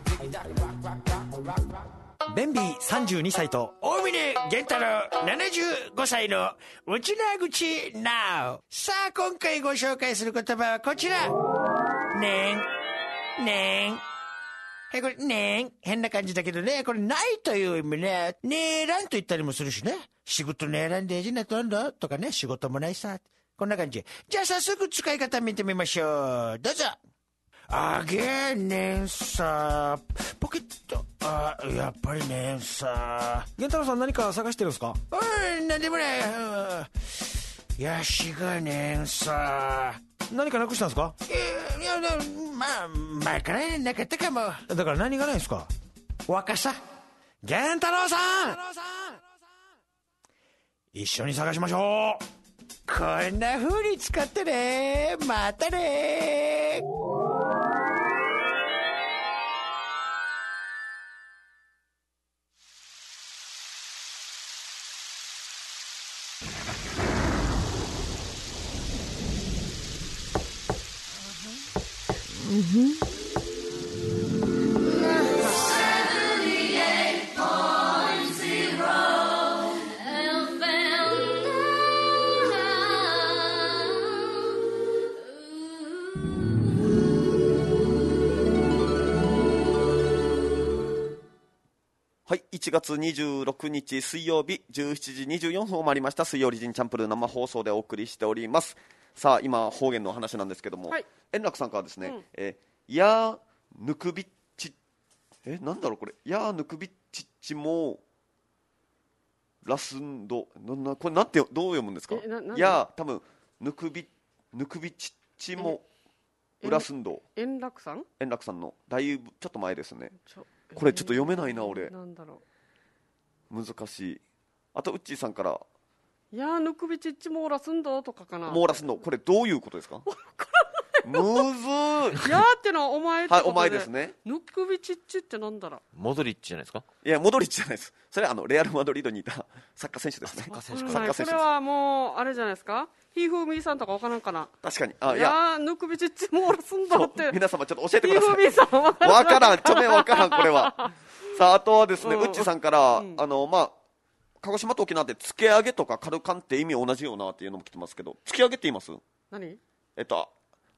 S5: ベンビーさんじゅうにさいと大峰源太郎ななじゅうごさいの内縄口 Now。 さあ今回ご紹介する言葉はこちら。ねんねんはい、これねん変な感じだけどね、これないという意味ね。ねえらんと言ったりもするしね。仕事ねえらんでえじなとんだとかね、仕事もないさ、こんな感じ。じゃあ早速使い方見てみましょう。どうぞ。あげねんさポケット、あやっぱりねんさ。
S6: 源太郎さん何か探してるんですか？
S5: うんなんでもない。やしがねんさ。
S6: 何かなくしたんですか？
S5: いやいやまあ前からなかったかも。
S6: だから何がないんですか？
S5: 若さ。源太郎さん一緒に探しましょう。こんな風に使ってね。またね。
S1: はい、いちがつにじゅうろくにち水曜日じゅうしちじにじゅうよんぷんを回りました。水曜リジンチャンプルー生放送でお送りしております。さあ今方言の話なんですけども、はい、円楽さんからですね、うん、えー、やーぬくびっちえなんだろうこれやーぬくびっちっちもラスンドななこれなんてどう読むんですか？やー多分ぬくびぬくびちっちも裏寸胴。
S3: 円楽さん
S1: 円楽さんのだいぶちょっと前ですね。これちょっと読めないな俺。
S3: なんだろ
S1: う難しい。あとウッチーさんから
S3: いやーぬくびちっちもーらすんどとかかな。
S1: もーらすんどこれどういうことですか？むずー。
S3: やーってのはお前ってことで、
S1: はい、お前ですね。
S3: ぬくびちっちってなんだろう。
S2: モドリッチじゃないですか？
S1: いやモドリッチじゃないです。それはあのレアルマドリードにいたサッカー選手ですね。サッカー選手か。サッカー選手です。
S3: これはもうあれじゃないですか。ひーふーみーさんとかわからんかな。
S1: 確かに。あ
S3: いやーぬくびちっちもーらすんどって
S1: 皆様ちょっと教えてください。
S3: ひーふーみーさんわからん。
S1: わからん。ちょめわからんこれは。さああとはですね、うん、ウッチーさんから、うん、あのまあ鹿児島と沖縄でつけ揚げとかカルカンって意味同じようなっていうのも来てますけど、つけ揚げって言います？
S3: 何？
S1: えっと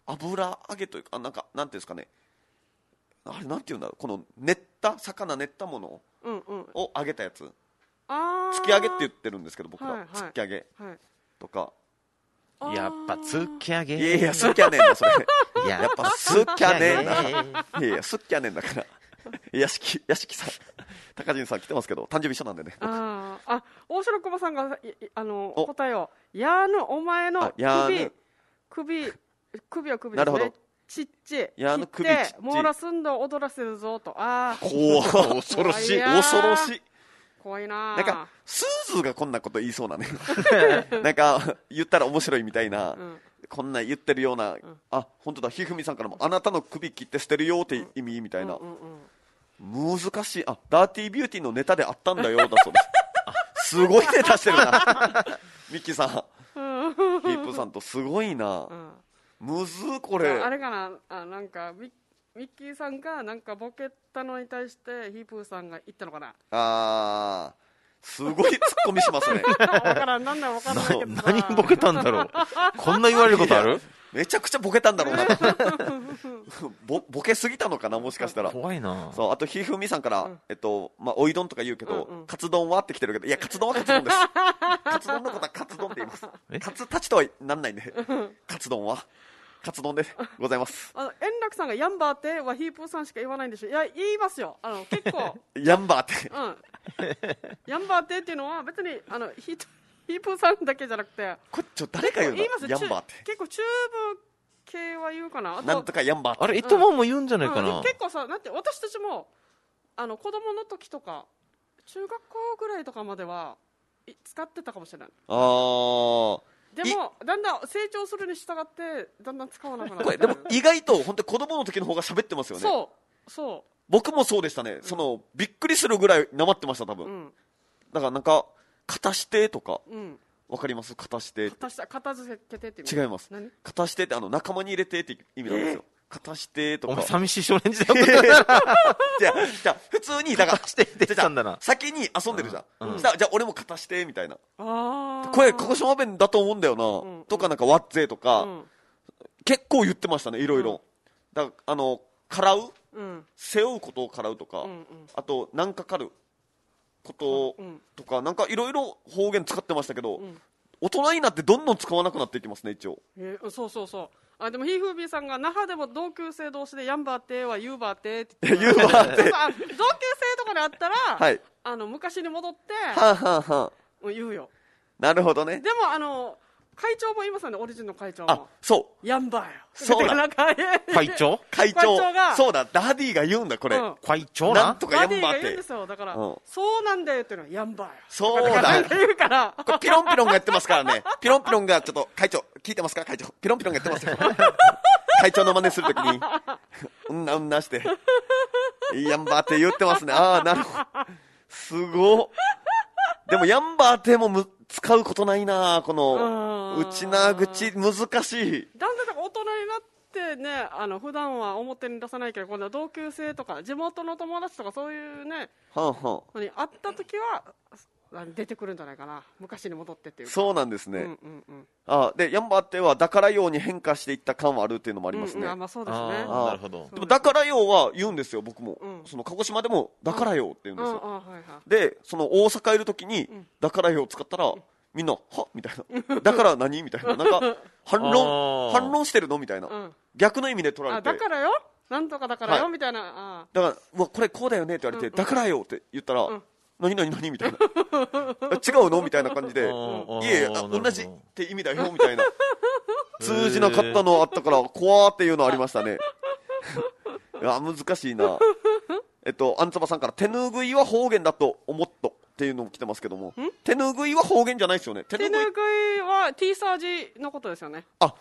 S1: 油揚げというか、あなんかなんていうんですかね、あれなんていうんだろう、この練った魚練ったもの
S3: うんうん
S1: を揚げたやつ、
S3: あ
S1: 突き揚げって言ってるんですけど僕ら、
S3: はいはい
S1: 突き揚げ
S3: はい
S1: とか、
S3: あー
S2: やっぱ突き上げ。
S1: いやいやすっきゃねんなそれ
S2: や
S1: やっぱすっきゃねんな
S2: 突き上げ
S1: いやいやすっきゃねんだから屋敷屋敷さん高陣さん来てますけど誕生日一緒なんでね
S3: あーあ大城駒さんがいいあの
S1: お
S3: 答えをやーぬお前の
S1: あやーぬ
S3: 首首首は首ですね。
S1: なるほど
S3: ちっち
S1: やーぬ
S3: 切って
S1: 首ちっち
S3: 網羅すんど踊らせるぞと。ああ
S1: 怖っ
S2: 恐ろしい。
S3: いやー
S1: 恐ろしい。
S3: 怖いなー。
S1: なんかスーズーがこんなこと言いそうなねなんか言ったら面白いみたいな、
S3: うん
S1: こんな言ってるような、あ本当だひふみさんからもあなたの首切って捨てるよって意味みたいな、
S3: うんうん
S1: 難しい。あダーティービューティーのネタであったんだよだそうですすごいネタしてるなミッキーさんヒープさんとすごいな、
S3: うん
S1: むずーこ
S3: じゃああ
S1: れ
S3: れかなあなんかミッミッキーさんがなんかボケたのに対してヒープーさんが言ったのかな。
S1: あーすごいツッコミしますね
S3: わからんなんだわからないけどさ
S2: 何ボケたんだろう。こんな言われることある？
S1: めちゃくちゃボケたんだろうなボボケすぎたのかなもしかしたら。
S2: 怖いな。
S1: そうあとひふみさんから、えっとまあ、おいどんとか言うけど、
S3: うんうん
S1: カツ丼はって来てるけど、いやカツ丼はカツ丼ですカツ丼のことはカツ丼って言います
S2: え
S1: カツたちとはなんないんでカツ丼はカツ丼でございます
S3: あの円楽さんがヤンバーってはヒープーさんしか言わないんでしょ。いや言いますよ。あの結構
S1: ヤンバーって
S3: うんヤンバーってっていうのは別にあのヒーヒープーさんだけじゃなくて
S1: これちょ誰か言うの
S3: 言いますよ。
S1: ヤンバーって
S3: 中結構中部系は言うかな。あと
S1: なんとかヤンバーって
S2: あれ、糸満も言うんじゃないか
S3: うん
S2: な。
S3: 結構さなんて私たちもあの子供の時とか中学校ぐらいとかまではい使ってたかもしれない。
S1: あー
S3: でもだんだん成長するに従ってだんだん使わなくなる。
S1: これでも意外と本当に子供の時の方が喋ってますよね。
S3: そうそ
S1: 僕もそうでしたね、そのびっくりするぐらいなまってました多分、
S3: ううん
S1: だからなんか片してとか
S3: うん
S1: わかります？片して
S3: 片した片付けてって意味。
S1: 違います。
S3: 何
S1: 片してってあの仲間に入れてって意味なんですよ、片してとか
S2: お前寂しい少年時代
S1: い
S2: 送った
S1: やいやじゃあじゃあ普通にだから
S2: 片してって言ってたんだな
S1: じゃあ先に遊んでるじゃん、
S2: うん
S1: したらじゃあ俺も片してみたいな、
S3: ああ
S1: これ鹿児島弁だと思うんだよな、
S3: うん
S1: とかなんかワッゼとか、
S3: うん
S1: 結構言ってましたねいろいろ、だからあのからう
S3: うん
S1: 背負うことをからうとか、
S3: うんうん
S1: あとなんかかること
S3: うん
S1: とか、なんかいろいろ方言使ってましたけど、
S3: うん
S1: 大人になってどんどん使わなくなっていきますね一応。
S3: えーそうそうそうあでもヒーフービーさんが那覇でも同級生同士でヤンバーってはユーバーってって言って
S1: ユーバーって
S3: あ同級生とかであったら、
S1: はい
S3: あの昔に戻って、
S1: はあ、はあはあ、
S3: もう言うよ。
S1: なるほどね。
S3: でもあの会長も言いますよね、オリジンの会長
S1: あ
S3: も
S1: そう
S3: ヤンバーよ
S1: そうだ
S3: なんか
S2: 会長
S1: 会長
S3: 会長が
S1: そうだダディが言うんだこれ、
S3: うん
S2: 会長
S1: な
S2: なん
S1: とかヤンバーって
S3: ダディが言うんですよだから、
S1: うん
S3: そうなんだよっていうのはヤンバーよ
S1: そう
S3: とかな
S1: だ
S3: んか言うから
S1: これピロンピロンがやってますからねピロンピロンがちょっと会長聞いてますか会長ピロンピロンがやってますよ会長の真似するときにうんなうんなしてヤンバーって言ってますね。ああなるほどすごっ。でもヤンバーってもむ使うことないなこの
S3: うん
S1: 内な口難しい。
S3: だんだん大人になってね、あの普段は表に出さないけど、今度は同級生とか地元の友達とかそういうね
S1: はんはん
S3: のに会った時はあ出てくるんじゃないかな、昔に戻ってっていうか。
S1: そうなんですね、
S3: うんうんうん
S1: あでヤンバーってはだからように変化していった感はあるっていうのもありますね、
S3: うんうんあまあそうですね。
S2: あ
S1: あ
S2: ーなるほど。
S1: でもだからようは言うんですよ僕も、
S3: うん
S1: その鹿児島でもだからようって言うんですよ、
S3: うんあはいはい。
S1: でその大阪いる時に、だからよう使ったら、みんなはみたいなだから何みたいななんか反論
S2: あー
S1: 反論してるのみたいな、
S3: うん
S1: 逆の意味で取ら
S3: あ
S1: れて
S3: だからよ、なんとかだからよ、
S1: はい
S3: みたいな。あ
S1: だからうわこれこうだよねって言われて、だからよって言ったら、
S3: ん
S1: 何何何みたいな違うのみたいな感じで、
S2: うん
S1: いえいえあ
S2: なるほど
S1: 同じって意味だよみたいな通じなかったのあったから怖ーっていうのありましたねいや難しいな。えっとあんつばさんから手ぬぐいは方言だと思っとっていうのも来てますけども、手ぬぐいは方言じゃないですよね。手
S3: 手
S1: ぬぐい
S3: ぬぐいは T サージのことですよね。
S1: あ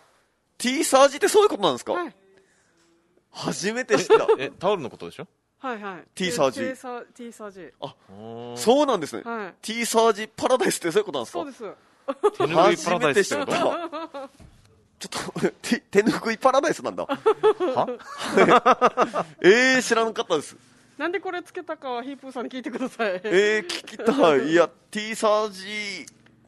S1: T サージってそういうことなんですか、
S3: はい
S1: 初めて知った
S2: え、タオルのことでしょ？
S3: はいはい。
S1: T サージ
S3: T サー T サージ。
S1: そうなんですね、
S3: はい
S1: T サージパラダイスってそういうことなんですか。
S3: そうです。
S2: 手拭いパラダイスってこと？
S1: 初めて知ったちょっと手手ぬぐいパラダイスなんだ
S2: は？
S1: えー、知らなかったです。
S3: なんでこれつけたかはヒープーさんに聞いてください。
S1: えー、聞きたい。いや T サージ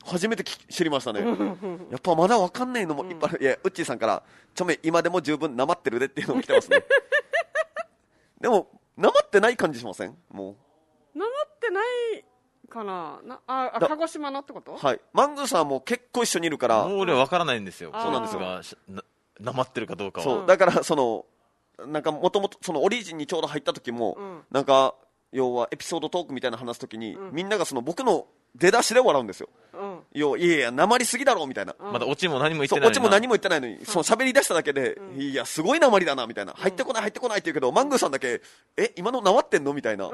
S1: 初めてき知りましたね。やっぱまだ分かんないのもいっぱいある、うん、いやウッチーさんからちょめ今でも十分なまってるでっていうのも来てますねでもなまってない感じしません？も
S3: うなまってないかななああ鹿児島のってこと？
S1: はい、マングーさんも結構一緒にいるから
S2: もう俺は分からないんですよ。
S1: そうなんですよ
S2: がな、なまってるかどうかは。
S1: そうだからそのなんかもともとそのオリジンにちょうど入った時も、
S3: うん、
S1: なんか要はエピソードトークみたいな話す時に、
S3: うん、
S1: みんながその僕の出だしで笑うんですよ、
S3: うん、
S1: 要はいやいやなまりすぎだろみたいな、
S3: うん、
S2: まだオチも何も言ってないのに
S1: オチも何も言ってないのに、うん、その喋り出しただけで、うん、いやすごいなまりだなみたいな、入ってこない入ってこないって言うけど、マングーさんだけえ今のなまってんのみたいな、
S3: うん、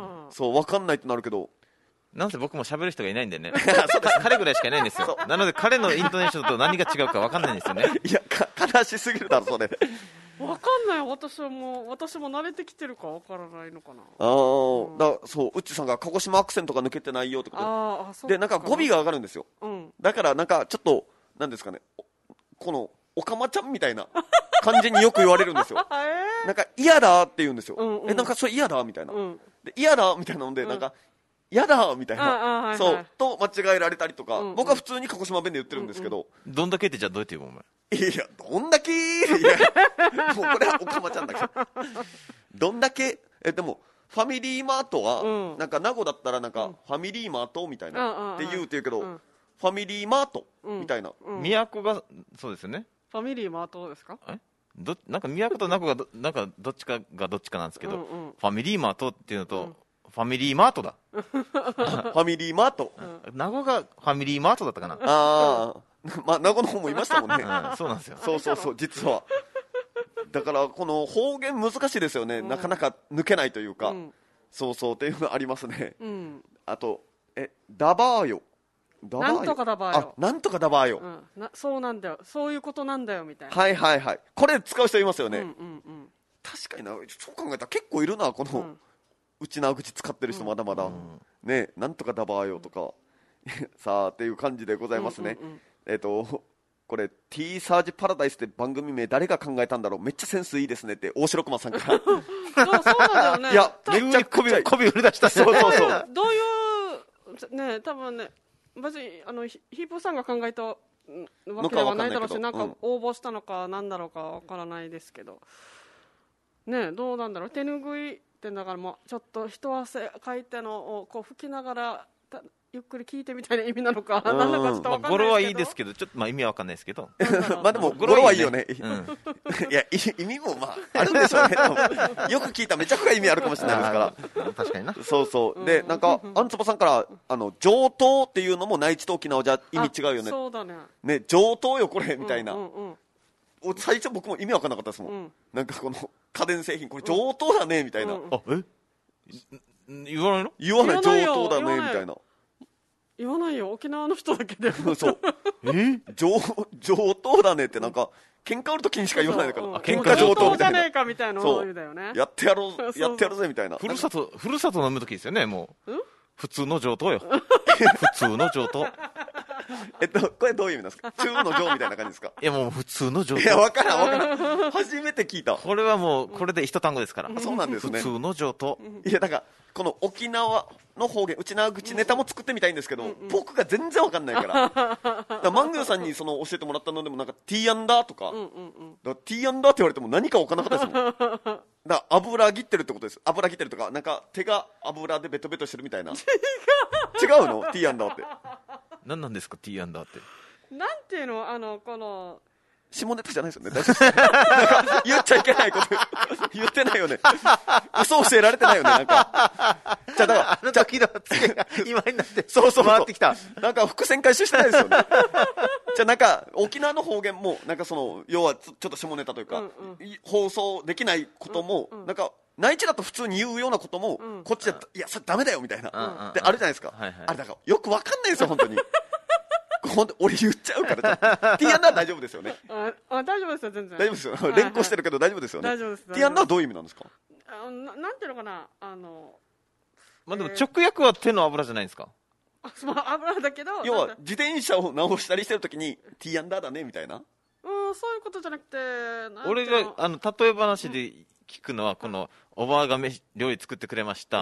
S1: そう分かんないってなるけど、
S2: なんせ僕も喋る人がいないんでねそうです彼ぐらいしかいないんですよ。なので彼のイントネーションと何が違うか分かんないんですよね
S1: いやか悲しすぎるだろそれ
S3: 分かんない。私はもう私も慣れてきてるか分からないのかな。
S1: あー、うん、だそうウッチさんが鹿児島アクセントが抜けてないよってこと
S3: ああ
S1: で、なんか語尾が上がるんですよ、
S3: うん、だ
S1: からなんかちょっとなんですかね、このおかまちゃんみたいな感じによく言われるんですよ
S3: えー、
S1: なんか嫌だって言うんですよ、
S3: うんうん、
S1: えなんかそれ嫌だみたいな、
S3: うん、
S1: で嫌だみたいなので、うん、なんか嫌だみたいな、
S3: はいはい、
S1: そうと間違えられたりとか、
S3: うんうん、
S1: 僕は普通に鹿児島弁で言ってるんですけど、
S2: うんうん、どんだけってじゃあどうやって言うのお前。
S1: いやどんだけいやもうこれはおかまちゃんだけどどんだけえでもファミリーマートは、うん、なんか名護だったらなんか、うん、ファミリーマートみたいな、うん、って言うって言うけど、うん、ファミリーマートみたいな、
S2: うん、都がそうですよね。
S3: ファミリーマートですか？
S2: えどなんか都と名護がどなんかどっちかがどっちかなんですけど、うんうん、ファミリーマートっていうのと、うん、ファミリーマートだ
S1: ファミリーマート、
S2: うん、名護がファミリーマートだったかな。
S1: ああまあ名護の方もいましたもんね、
S2: うん、そうなんですよ。
S1: そうそうそう実はだからこの方言難しいですよね、うん、なかなか抜けないというか、うん、そうそうっていうのがありますね、うん、あとえダバーよダバーよ
S3: なんとかダバーよ
S1: あなんとかダバーよ、
S3: うん、なそうなんだよそういうことなんだよみたいな。
S1: はいはいはいこれ使う人いますよね、
S3: うんうんうん、
S1: 確かになそう考えたら結構いるなこの、うん、うちな口使ってる人まだまだ、うん、ねなんとかダバーよとかさあっていう感じでございますね、うんうんうん、えっ、ー、とこれ T サージパラダイスって番組名誰が考えたんだろうめっちゃセンスいいですねって大城熊さんからそう
S3: そうなんだよね。
S1: いやめっちゃ
S2: 媚び媚び売り出した
S1: そうそうそう
S3: どういうね多分ね別にあのヒープーさんが考えたわけではないだろうしなんか応募したのかなんだろうかわからないですけどねどうなんだろう手ぬぐいってだからもうちょっと一汗かいてのをこう吹きながらゆっくり聞いてみたいな意味なのか何だかちょっと分かんないですけど、
S2: まあ、語呂はいいですけどちょっとまあ意味は分かんないですけど
S1: まあでも語呂はいいよね、
S2: うん、
S1: いや意味もまああるんでしょうねよく聞いたらめちゃくちゃ意味あるかもしれないですから
S2: 確かにな
S1: そうそうでなんかあんつぼさんからあの上等っていうのも内地と沖縄じゃ意味違うよね
S3: そうだね
S1: ね上等よこれみたいな、
S3: うんうん
S1: うん、最初僕も意味分かんなかったですもん、うん、なんかこの家電製品これ上等だねみたいな、うんうん、
S2: あえ言わないの
S1: 言わない上等だねみたいな
S3: 言わないよ沖縄の人だけで
S1: そう
S2: え
S1: 上, 上等だねってなんか喧嘩売るときにしか言わないから、うん、
S2: 喧
S1: 嘩上等みたいな
S3: じゃねえかみたいなの言うだよね
S1: やってやろうやってやるぜみたいな
S2: ふるさとふるさと飲むときですよねもう普通の上等よ普通の上等
S1: えっとこれどういう意味なんですか中の上みたいな感じですか
S2: いやもう普通の上等
S1: いや分からん分からん初めて聞いた
S2: これはもうこれで一単語ですから、
S1: うん、そうなんですね
S2: 普通の上等
S1: いやだからこの沖縄の方言うちな口ネタも作ってみたいんですけど、うんうん、僕が全然分かんないからだからマングーさんにその教えてもらったのでもなんか T アンダーとか、うんうんうん、だから T アンダーって言われても何か分からなかったですもんだから油切ってるってことです油切ってるとかなんか手が油でベトベトしてるみたいな違うの T アンダーって
S2: 何なんですか T アンダーって
S3: なんていうのあのこの
S1: 下ネタじゃないですよね大丈夫ですなんか言っちゃいけないこと言ってないよね嘘教えられてないよねなんかじゃあだから
S2: あの時のツケが今になって
S1: そうそう
S2: 回ってきた
S1: なんか伏線回収してないですよねじゃあなんか沖縄の方言もなんかその要はちょっと下ネタというか、うんうん、放送できないことも、うんうん、なんか内地だと普通に言うようなことも、うん、こっちで、うん、いやそれダメだよみたいな、うん、であるじゃないですか、はいはい、あれだからよくわかんないですよ本当に本当俺言っちゃうからティアンダー大丈夫ですよね
S3: ああ大丈夫ですよ全然
S1: 大丈夫ですよ、はいはい、連呼してるけど大丈夫ですよね
S3: 大丈夫です
S1: ティアンダーはどういう意味なんですか
S3: あななんていうのかなあの
S2: まあでも直訳は手の油じゃないですか、
S3: えー、あそう油だけど
S1: 要は自転車を直したりしてるときにティアンダーだねみたいな
S3: うんそういうことじゃなくて
S2: 俺があの例え話で聞くのはこのおばあが料理作ってくれました、うん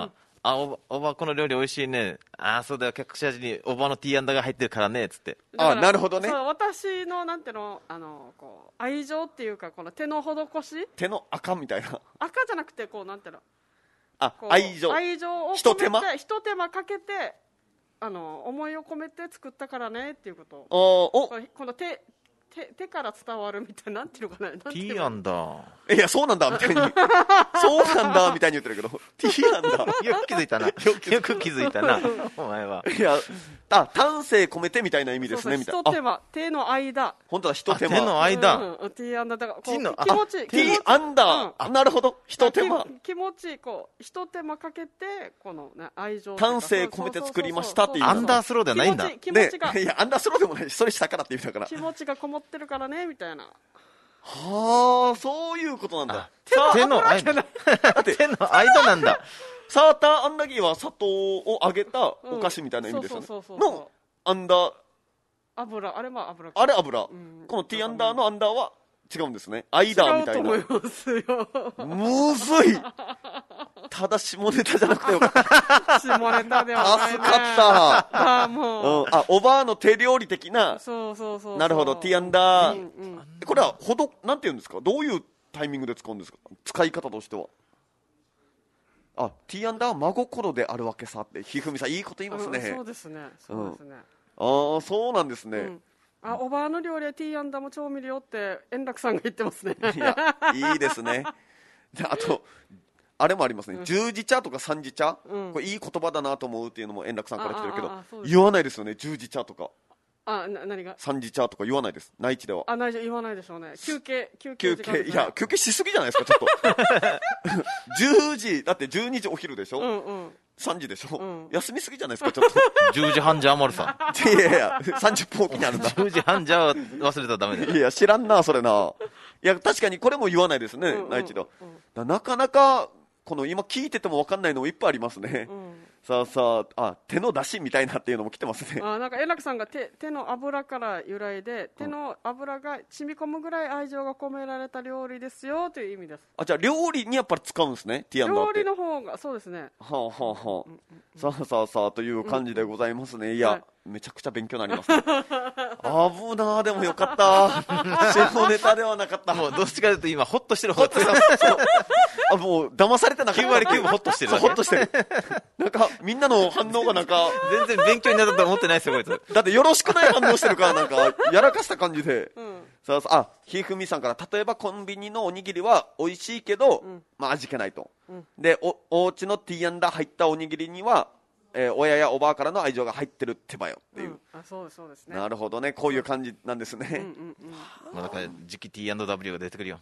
S2: あおばおばこの料理美味しいね、あそうだよ隠し味におばのティーアンダーが入ってるからねっつって。
S1: あ
S3: だから
S1: なるほどね。
S3: そう私のなんていうのあのこう愛情っていうかこの手の施し
S1: 手の赤みたいな。
S3: 赤じゃなくてこうなんていうの
S1: あ
S3: こう
S1: 愛情
S3: 愛情を込めて
S1: 一手間
S3: 一手間かけてあの思いを込めて作ったからねっていうことを
S1: おお
S3: このこの手手手から伝わるみたいな、なんていうのかな、なんて
S2: テ
S3: いうの
S2: ィーアンダー
S1: いやそうなんだみたいにそうなんだみたいに言ってるけど T なんだ。
S2: よく気づいたなよく気づいたなお前は。
S1: いやあ丹精込めてみたいな意味ですねみたいな。
S3: 一手間手の間
S1: 本当だ一手間
S2: 手の間、
S3: うんうん、T アンダーだからこう
S2: 手の
S3: 気持ちいい
S1: T アンダー、あなるほど一手間
S3: 気気持ちいいこう一手間かけてこの、ね、愛情っていうか
S1: 丹精込めて作りましたっていう
S2: アンダースローではないんだ。
S3: 気持ち気持ちが、
S1: ね、いやアンダースローでもないしそれ下からって意味だから。
S3: 気持ちがこもってるからねみたいな。
S1: はあそういうことなんだ。
S2: 手の間手の間なんだ。
S1: サーターアンダギーは砂糖を揚げたお菓子みたいな意味ですよね。
S3: そうそうそうそう
S1: のアンダー
S3: 油あれは油
S1: あれ油、
S3: ん
S1: この T アンダーのアンダーは違うんですね。アイダーみたいな。
S3: 違うと思いますよ
S1: むずい。ただ下ネタじゃなくてよかった
S3: 下ネタではない、ね、
S1: 助かった
S3: あもう、
S1: うん、あおばあの手料理的な。
S3: そうそうそうそう
S1: なるほど T アンダー、
S3: うんうん
S1: これはほどなんていうんですか、どういうタイミングで使うんですか、使い方としては。あ T アンダーは真心であるわけさってひふみさんいいこと言いますね。
S3: うんそうですねそうですね、
S1: ああそうなんですね、
S3: うんあおばあの料理は T アンダーも調味料って円楽さんが言ってますね。
S1: いやいいですね。であとあれもありますね、十字茶とか三字茶、
S3: うん
S1: これいい言葉だなと思うっていうのも円楽さんから来てるけど
S3: あああそうです
S1: 言わないですよね。十字茶とか
S3: あな何が
S1: 三字茶とか言わないです内地では。
S3: あない言わないでしょうね。休憩休憩
S1: 休
S3: 時間
S1: 憩いや休憩しすぎじゃないですかちょっとじゅうじだってじゅうにじお昼でしょ、
S3: うんうん
S1: さんじでしょ、
S3: うん
S1: 休みすぎじゃないですかちょっ
S2: じゅうじはんじゃ余るさ
S1: といやいやいやさんじゅっぷんおきにあるんだ
S2: じゅうじはんじゃ忘れたらダメだよ。
S1: いや知らんなそれな。いや確かにこれも言わないですね、
S3: うんうん
S1: 内地では、
S3: うん
S1: だなかなかこの今聞いてても分かんないのもいっぱいありますね、
S3: うん
S1: さあさああ手の出しみたいなっていうのも来てますね。
S3: あなんか円楽さんが 手, 手の油から由来で手の油が染み込むぐらい愛情が込められた料理ですよという意味です。
S1: あじゃあ料理にやっぱり使うんですね T アンダーって。
S3: 料理の方がそうですね。
S1: はあはあはあ、さあさあさあという感じでございますね。いや、
S3: はい
S1: めちゃくちゃ勉強になりますね。危なーでもよかった下ネタではなかった。
S2: もうどっちかというと今ホッとしてる方
S1: そうあもう騙されてなかった。
S2: きゅうわりきゅうぶホッとしてる
S1: そうホッとしてる。なんかみんなの反応がなんか
S2: 全然勉強になったと思ってないですよこいつ。
S1: だってよろしくない反応してるからなんかやらかした感じで、
S3: うん
S1: さあさああひふみさんから例えばコンビニのおにぎりは美味しいけど、
S3: ん
S1: まあ味気ないと、
S3: うん
S1: でおお家の T アンダー入ったおにぎりには、えー親やおばあからの愛情が入ってるってばよっていう、
S3: うんあそうですそうですね。
S1: なるほどねこういう感じなんですね、
S3: うんうんうん
S2: もうだから次期 ティーアンドダブリュー が出てくるよ。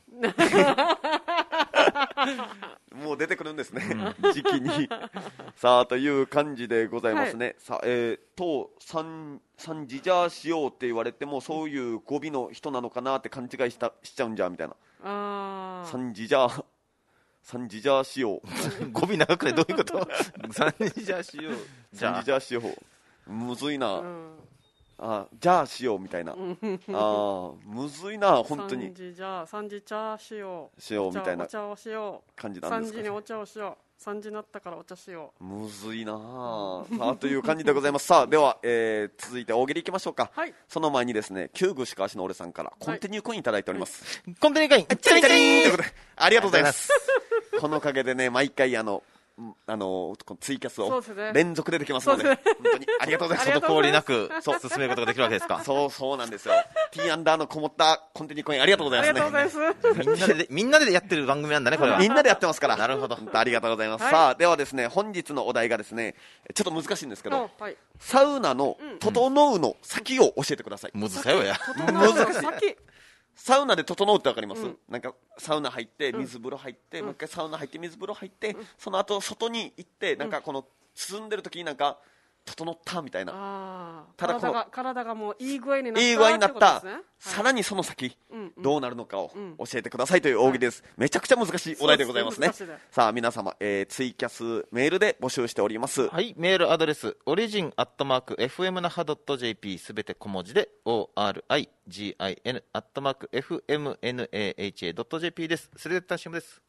S1: もう出てくるんですね時期にさあという感じでございますね、さあえー、と三三時じゃしようって言われてもそういう語尾の人なのかなって勘違いしたしちゃうんじゃみたいな。
S3: あー
S1: 三時じゃ三時じゃしよう
S2: 語尾長くないどういうことさんじじゃあしよう。じゃ
S1: 三時じゃしようむずいな、
S3: うん
S1: あじゃあしようみたいな、あーむずいな本当に
S3: 三時じゃあ三時茶しよう
S1: しようみたいな
S3: お茶をしよう
S1: 感じなんですかね
S3: 三時にお茶をしよう三時になったからお茶しよ
S1: むずいなあさあという感じでございますさあでは、えー、続いて大喜利いきましょうか、
S3: はい
S1: その前にですね旧具しか足の俺さんからコンティニューコインいただいております、
S2: コンテニコイン
S1: チャリチャリーンということでありがとうございますこのおかげでね毎回あのんあのこのツイキャスを
S3: そうですね
S1: 連続でできますので
S3: そうですね
S1: 本当にありがとうございます
S2: 滞りなく進めることができるわけですか。
S1: そうそうなんですよ T アンダーのこもったコンティニューコインありがとうござい
S3: あ
S1: ますね
S3: りがとうございます
S2: みんなでみんなでやってる番組なんだねこれは。
S1: みんなでやってますから
S2: なるほど
S1: 本当ありがとうございます、
S3: はい
S1: さあではですね本日のお題がですねちょっと難しいんですけど、
S3: はい
S1: サウナの整うの先を教えてください、
S2: むずさよや。
S1: 難しい
S3: 先
S1: サウナで整うってわかります、
S3: うん
S1: なんかサウナ入って水風呂入って、もう一回サウナ入って水風呂入って、その後外に行ってなんかこの進んでる時になんか整ったみたいな、
S3: あー
S1: ただこの
S3: 体が体がもういい具合になった
S1: いい具合になった、
S3: ってことですね
S1: さらにその先、
S3: うんうん
S1: どうなるのかを
S3: ん
S1: 教えてくださいという大喜利です、めちゃくちゃ難しいお題でございますね。
S3: そうです難しいね
S1: さあ皆様、えーツイキャスメールで募集しております。
S2: はい、メールアドレスオリジンアットマーク エフエムナハドットジェーピー すべて小文字で オーアールアイジーアイエヌ アットマーク エフエムエヌエーエイチエードットジェーピー です。それではシムです。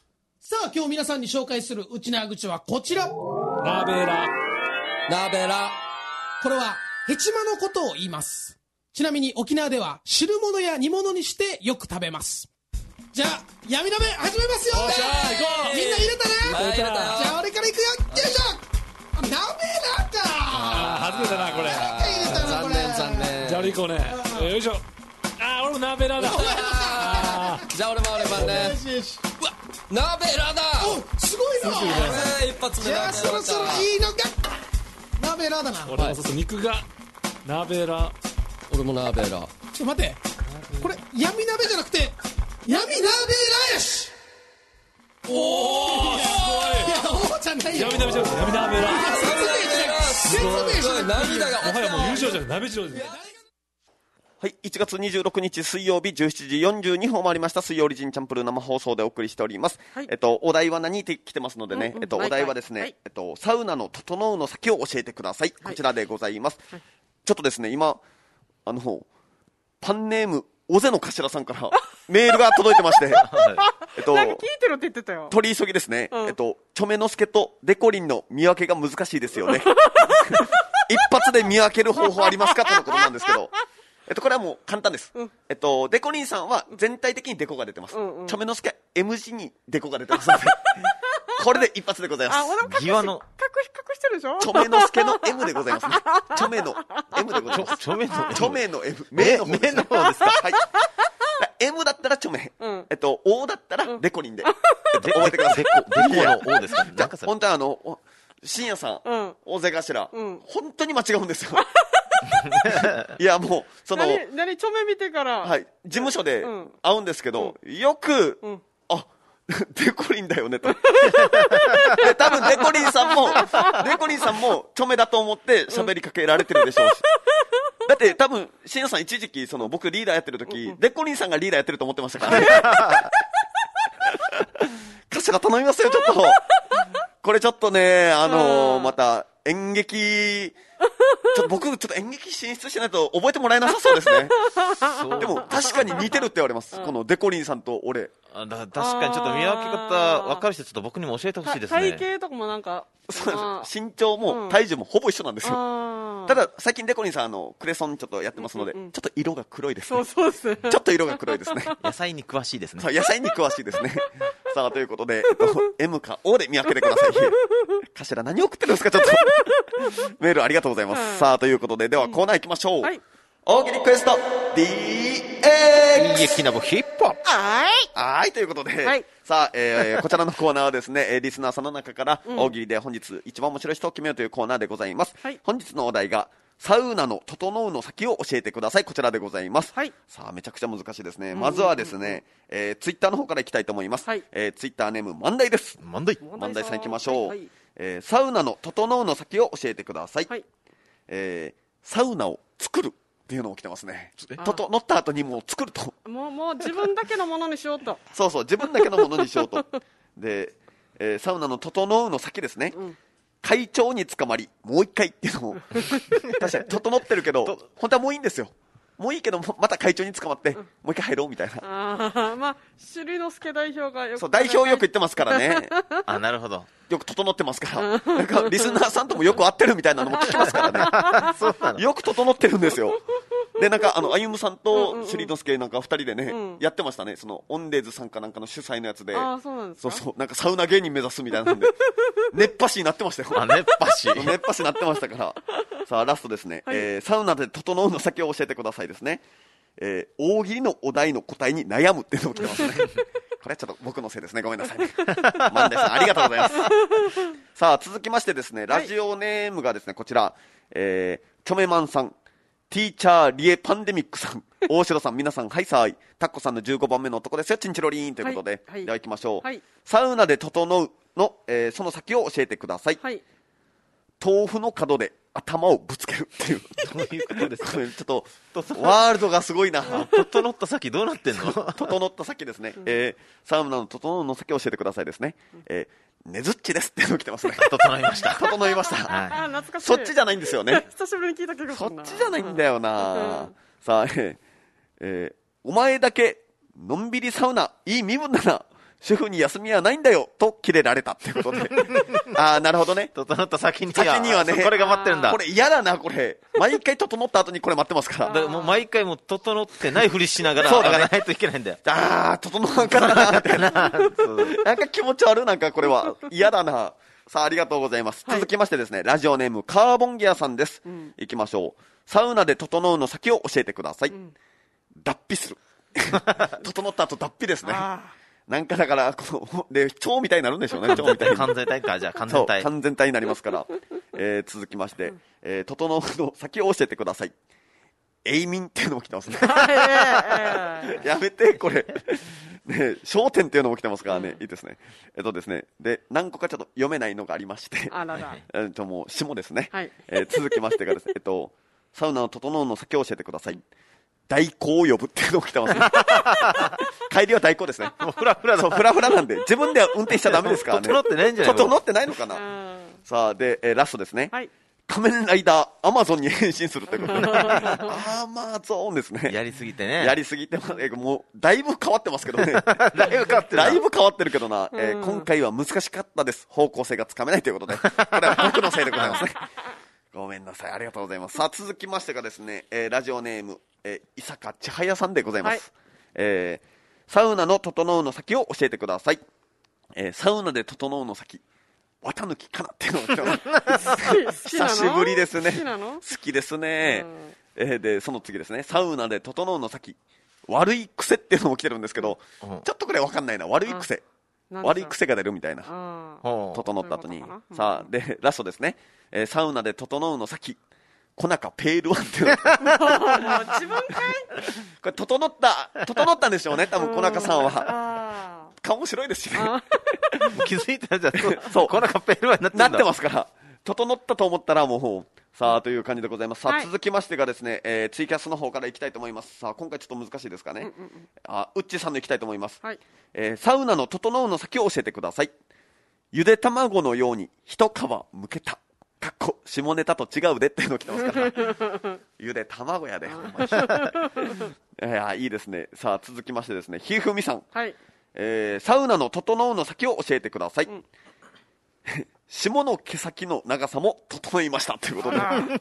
S7: さあ今日皆さんに紹介する内縄口はこちら。
S8: ナベラ
S9: ナベラ。
S7: これはヘチマのことを言います。ちなみに沖縄では汁物や煮物にしてよく食べます。じゃあ闇鍋始めますよ。
S8: よっしゃー行こう。
S7: みんな入れたね。
S9: はい、入れたよ。
S7: じゃあ俺から行くよ。よいしょ。鍋ラか。
S8: あー初めてだなこれ。
S7: 入れたなこれ。
S9: 残念残念。
S8: じゃあ俺行こうね。よいしょ。あー俺もナベラだ。あ
S9: じゃあ俺も俺番ね。
S7: よしよし。うわ
S9: ナベラだ。
S7: おすごいな。
S9: えー一発で
S7: じゃあそろそろいいのか。鍋ラだな。
S8: ー俺もそうそう肉がナベラ。
S9: 俺もナベラ。
S7: ちょっと待って、これ闇鍋じゃなくて闇鍋ラやし。おお、すごい。いや、おーじゃないよ。
S8: 闇鍋じゃなくて闇鍋ラ。
S7: 説明しない。
S9: 涙が。
S8: もはやもう優勝じゃない鍋次郎です。
S1: はい、いちがつにじゅうろくにち水曜日じゅうしちじよんじゅうにふんを回りました。水曜リジンチャンプルー生放送でお送りしております。
S3: はい、
S1: えっと、お題は何って来てますのでね、
S3: うんうん、
S1: えっと、お題はですね、
S3: はい、
S1: えっと、サウナの整うの先を教えてください。こちらでございます。
S3: はい、
S1: ちょっとですね、今、あの、パンネーム、尾瀬の頭さんからメールが届いてまして、えっと、
S3: なんか聞いてるって言ってたよ。
S1: 取り急ぎですね、
S3: うん、
S1: えっと、チョメノスケとデコリンの見分けが難しいですよね。一発で見分ける方法ありますかとのことなんですけど、えっと、これはもう簡単です。
S3: うん、
S1: えっと、デコリンさんは全体的にデコが出てます。
S3: うんうん、
S1: チョメノスケは M 字にデコが出てますので、これで一発でございます。
S3: あ、俺も隠し、
S2: 際の
S3: 隠し、隠してるでしょ。
S1: チョメノスケの M でございますね。チョメの M でございます。
S2: チョメの M。
S1: チョメの M。目の方です、ね。
S2: 目の方ですか。
S1: はい。M だったらチョメ、
S3: うん、
S1: えっと、O だったらデコリンで、
S2: うん、
S1: 覚えてください。
S2: デコ、デコの O ですか。
S1: じゃあ、本当はあの、深夜さん、
S3: うん、
S1: 大勢頭、
S3: うん、
S1: 本当に間違うんですよ。いや、もう、その、
S3: 何、何、ちょめ見てから。
S1: はい、事務所で会うんですけど、うん、よく、うん、あ、デコリンだよねと。で、多分デコリンさんも、デコリンさんも、チョメだと思って喋りかけられてるでしょうし。だって多分、深夜さん一時期、その僕リーダーやってる時、うんうん、デコリンさんがリーダーやってると思ってましたからね。頭頼みますよ、ちょっと。これちょっとね、あのー、また、演劇、ちょっと僕、ちょっと演劇進出しないと覚えてもらえなさそうですね。でも、確かに似てるって言われます。このデコリンさんと俺。
S2: あだ確かにちょっと見分け方分かる人、ちょっと僕にも教えてほしいですね。
S3: 体型とかもなんか、
S1: 身長も体重もほぼ一緒なんですよ。
S3: うん、
S1: ただ、最近デコリンさん、あの、クレソンちょっとやってますので、うんうんうん、ちょっと色が黒いですね。
S3: そうそうですね。
S1: ちょっと色が黒いですね。
S2: 野菜に詳しいですね。
S1: そう、野菜に詳しいですね。さあ、ということで、えっと、M か O で見分けてください。頭何送ってるんですか、ちょっと。メールありがとうございます。うん、さあ、ということで、ではコーナー行きましょう。はい。大喜利クエスト ディーエックス
S2: 激なぼヒップホップ。
S1: はい。はい、ということで、はい、さあ、えー、こちらのコーナーはですね、リスナーさんの中から大喜利で本日一番面白い人を決めようというコーナーでございます。はい、本日のお題が、サウナの整うの先を教えてください。こちらでございます。はい、さあ、めちゃくちゃ難しいですね。まずはですね、えー、ツイッターの方からいきたいと思います。はい、えー、ツイッターネーム、万代です。
S2: 万代。
S1: 万代さんいきましょう。はいはい、えー、サウナの整うの先を教えてください。はい、えー、サウナを作るっていうのも来てますね。整った後にもう作ると。
S3: もう、もう自分だけのものにしようと。
S1: そうそう、自分だけのものにしようと。で、えー、サウナの整うの先ですね。うん、会長に捕まり、もう一回っていうのも、確かに整ってるけど、本当はもういいんですよ。もういいけど、また会長に捕まって、うん、もう一回入ろうみたいな。
S3: ああ、まあ、朱里之助代表がよく。
S1: そう、代表よく言ってますからね。
S2: あ、なるほど。
S1: よく整ってますから。なんか、リスナーさんともよく会ってるみたいなのも聞きますからね。そうなの。よく整ってるんですよ。で、なんか、あの、歩夢さんと朱里之助なんか二人でね、うん、やってましたね。その、オンデーズさんかなんかの主催のやつで。
S3: ああ、そうなんですか。
S1: そうそう。なんかサウナ芸人目指すみたいなんで。熱波師になってましたよ。
S2: あ、熱波師。
S1: 熱波師になってましたから。さあ、ラストですね。はい、えー、サウナで整うの先を教えてくださいですね。えー、大喜利のお題の答えに悩むっていうのも来てますね。これはちょっと僕のせいですね。ごめんなさいね。万代さん、ありがとうございます。さあ、続きましてですね、ラジオネームがですね、こちら、えー、チョメマンさん、ティーチャーリエパンデミックさん、大城さん、皆さん、はいさい、タッコさんのじゅうごばんめの男ですよ、チンチロリーンということで、はいはい、では行きましょう。はい、サウナで整うの、えー、その先を教えてください。はい、豆腐の角で頭をぶつけるっていう。
S2: どういうことですか？ちょっ
S1: と、ワールドがすごいな。
S2: 整った先どうなってんの？
S1: 整った先ですね。うん、えー、サウナの整うの先を教えてくださいですね。うん、えー、ねずっちですっていうの来てますね。
S2: 整いました。
S1: 整いました。
S3: はい、あ、懐かしい。
S1: そっちじゃないんですよね。
S3: 久しぶりに聞いたけど。
S1: そっちじゃないんだよな。うん、さあ、えー、えー、お前だけ、のんびりサウナ、いい身分だな。 主婦に休みはないんだよとキレられたっていうことでああなるほどね、
S2: 整った先には
S1: 先にはね
S2: これが待ってるんだ。
S1: これ嫌だな、これ毎回整った後にこれ待ってますから
S2: だからもう毎回もう整ってないふりしながら
S1: そうだね
S2: 上がらないといけないんだよ。
S1: ああ整わんからなってなんか気持ち悪い、なんかこれは嫌だな。さあありがとうございます、はい、続きましてですね、ラジオネームカーボンギアさんです、うん、いきましょう。サウナで整うの先を教えてください、うん、脱皮する整った後脱皮ですね。なんかだからこので蝶みたいになるんでしょうね。蝶みたいに
S2: 完全体か。じゃあ完全体
S1: 完全体になりますから、えー、続きまして、えー、整うの先を教えてください。エイミンっていうのも来てますねやめてこれね、焦点っていうのも来てますからね、うん、いいですね。えっとですね、で何個かちょっと読めないのがありまして、
S3: あらら
S1: えっともう下ですね、
S3: はい、
S1: えー、続きましてがですね、えっとサウナの整うの先を教えてください。代行を呼ぶっていうのも来てますね帰りは代行ですね。
S2: もうフラフラだ。
S1: そうフラフラなんで自分では運転しちゃダメですからね。
S2: 整ってないんじゃないの。
S1: 整ってないのかな。さあで、えー、ラストですね、はい、仮面ライダーアマゾンに変身するということでアマゾンですね。
S2: やりすぎてね。
S1: やりすぎてます。もうだいぶ変わってますけどね
S2: だいぶ変わってる
S1: だいぶ変わってるけどな、えー、今回は難しかったです。方向性がつかめないということでこれは僕のせいでございますねごめんなさい、ありがとうございます。さあ続きましてがですね、えー、ラジオネーム、えー、伊坂千早さんでございます、はい、えー、サウナの整うの先を教えてください。えー、サウナで整うの先綿抜きかなっていうのを久しぶりですね。
S3: 好きなの？
S1: 好きですね、えー、でその次ですね、サウナで整うの先悪い癖っていうのも来てるんですけど、うん、ちょっとこれ分かんないな。悪い癖、悪い癖が出るみたいな、整った後に、うん、さあでラストですね、えー、サウナで整うの先小中ペールワンっていうの
S3: 自分かい
S1: これ整った整ったんでしょうね多分小中さんは顔面白いですしね
S2: 気づいたじゃん。そう小中ペールワンになってんだ。
S1: なってますから整ったと思ったらもうさあという感じでございます。さあ、はい、続きましてがですね、えー、ツイキャスの方からいきたいと思います。さあ今回ちょっと難しいですかね、うんうんうん、あうっちーさんのいきたいと思います、はい、えー、サウナの整うの先を教えてください。ゆで卵のように一皮むけたかっこ下ネタと違うでっていうの来てますからゆで卵やでほんまにいやいいですね。さあ続きましてですね、ひふみさん、はい、えー、サウナの整うの先を教えてください、うん、下の毛先の長さも整いましたということで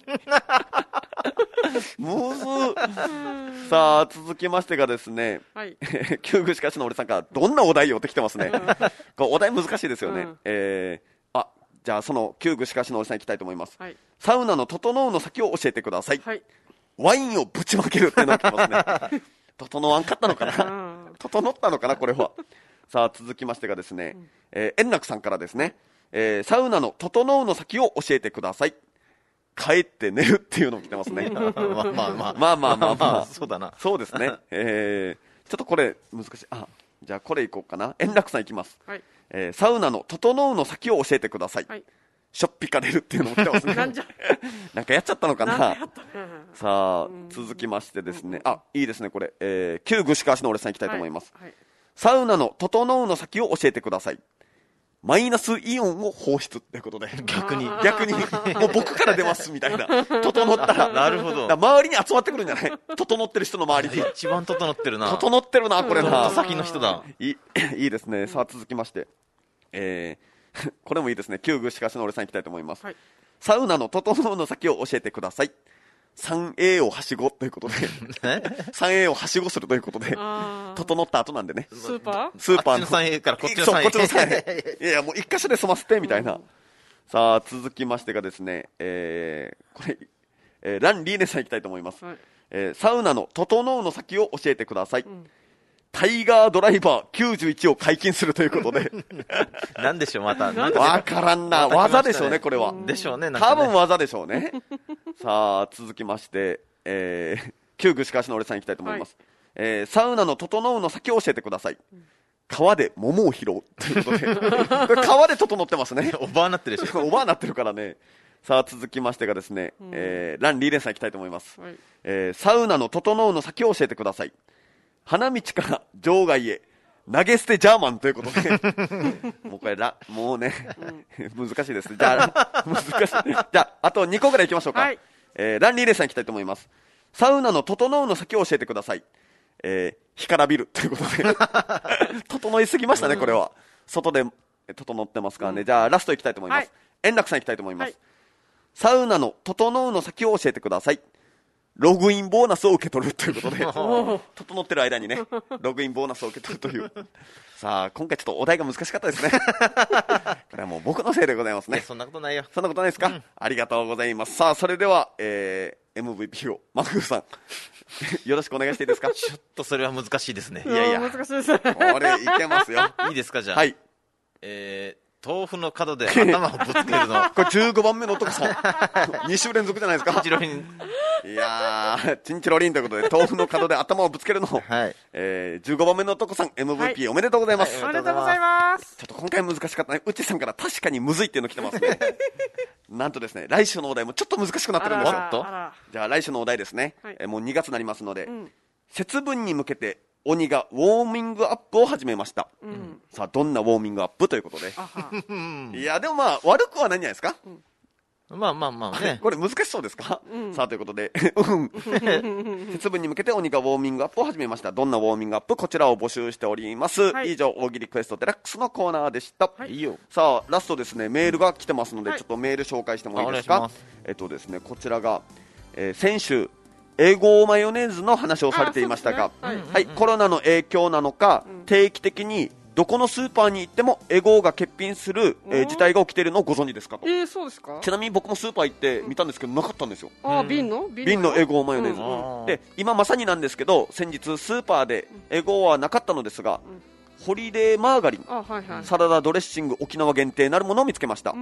S1: むずさあ続きましてがですね、はい、旧具しかしの俺さんからどんなお題をってきてますねこれお題難しいですよね、うん、えー、あじゃあその旧具しかしの俺さんいきたいと思います、はい、サウナの整うの先を教えてください、はい、ワインをぶちまけるってなってますね整わんかったのかな整ったのかなこれはさあ続きましてがですね、うんえー、円楽さんからですね、えー、サウナの整うの先を教えてください。帰って寝るっていうのを来てますねまあまあまあまあまあまあまあ、まあ、
S2: そうだな。
S1: そうですね、えー、ちょっとこれ難しい。あじゃあこれいこうかな。円楽さんいきます、はいえー、サウナの整うの先を教えてください、はい、しょっぴかれるっていうのも来てますねなんじゃなんかやっちゃったのかな。さあ続きましてですね、あいいですねこれ、えー、旧具川市の俺さんいきたいと思います、はいはい、サウナの整うの先を教えてください。マイナスイオンを放出ってことで逆に逆にもう僕から出ますみたいな整ったら
S2: なるほど
S1: 周りに集まってくるんじゃない整ってる人の周りに
S2: 一番整ってるな。
S1: 整ってるなこれな。
S2: 先の人だ。
S1: いいいいですね。さあ続きまして、えー、これもいいですね。旧具しかしの俺さんいきたいと思います、はい、サウナの整うの先を教えてください。 スリーエー をはしごということで スリーエー をはしごするということで整った後なんでね。
S3: スーパー
S1: スーパーの
S2: スリーエー からこっちの スリーエー
S1: そうこっちの スリーエー いやもう一箇所で済ませてみたいな、うん、さあ続きましてがですね、えー、これ、えー、ランリーネさんいきたいと思います、はいえー、サウナの整うの先を教えてください、うんタイガードライバーきゅうじゅういちを解禁するということで
S2: なんでしょうまた
S1: わからんな、技でしょうねこれは。
S2: でしょうね、なんかね
S1: 多分技でしょうねさあ続きまして、えー、旧具しかしの俺さんいきたいと思います、はいえー、サウナの整うの先を教えてください。川で桃を拾うということでこれ川で整ってますね
S2: おばあなってるでしょ
S1: おばあなってるからね。さあ続きましてがですね、うんえー、ランリーレンさんいきたいと思います、はいえー、サウナの整うの先を教えてください。花道から場外へ投げ捨てジャーマンということでもうこれらもうね、うん、難しいです。じゃあ難しいじゃああとにこぐらいいきましょうか、はいえー、ランリーレーさんいきたいと思います。サウナの整うの先を教えてください。 えー、干からびるということで整いすぎましたね、これは。外で整ってますからね、うん、じゃあラストいきたいと思います、はい、円楽さんいきたいと思います、はい、サウナの整うの先を教えてください。ログインボーナスを受け取るということで整ってる間にねログインボーナスを受け取るというさあ今回ちょっとお題が難しかったですねこれはもう僕のせいでございますね。
S2: そんなことないよ。
S1: そんなことないですか、うん、ありがとうございます。さあそれでは、えー、エムブイピー をマングーさんよろしくお願いしていいですか。
S2: ちょっとそれは難しいですね。
S1: いやいや
S3: 難しいですね。
S1: これいけますよ。
S2: いいですかじゃあ、
S1: はい、
S2: えー豆腐の角で頭をぶつけるの
S1: これじゅうごばんめの男さんに週連続じゃないですか。
S2: チンチロリン。
S1: いやーチンチロリンということで豆腐の角で頭をぶつけるの、
S2: はい
S1: えー、じゅうごばんめの男さん エムブイピー、はい、おめでとうございます、
S3: はい、おめでとうございます。
S1: ちょっと今回難しかったね。うちさんから確かにむずいっていうの来てますねなんとですね来週のお題もちょっと難しくなってるんですよ。じゃあ来週のお題ですね、はい、えー、もうにがつになりますので、うん、節分に向けて鬼がウォーミングアップを始めました、うん、さあどんなウォーミングアップということでいやでもまあ悪くはないんじゃないですか、
S2: うん、まあまあまあね
S1: これ難しそうですか、うん、さあということで節分に向けて鬼がウォーミングアップを始めました。どんなウォーミングアップ、こちらを募集しております、はい、以上大喜利クエストデラックスのコーナーでした、はい、さあラストですねメールが来てますので、はい、ちょっとメール紹介してもいいですか。えっとですねこちらが、えー、先週エゴマヨネーズの話をされていましたが、ね、はいはい、コロナの影響なのか、うん、定期的にどこのスーパーに行ってもエゴが欠品する、えー、事態が起きているのをご存知ですかと。
S3: えー、そうですか。
S1: ちなみに僕もスーパー行って見たんですけど、うん、なかったんですよ。
S3: あ、瓶の
S1: 瓶のエゴマヨネーズ、うんうん、で今まさになんですけど先日スーパーでエゴはなかったのですが、うん、ホリデーマーガリン、
S3: あ、はいはい、
S1: サラダドレッシング沖縄限定なるものを見つけました。うん、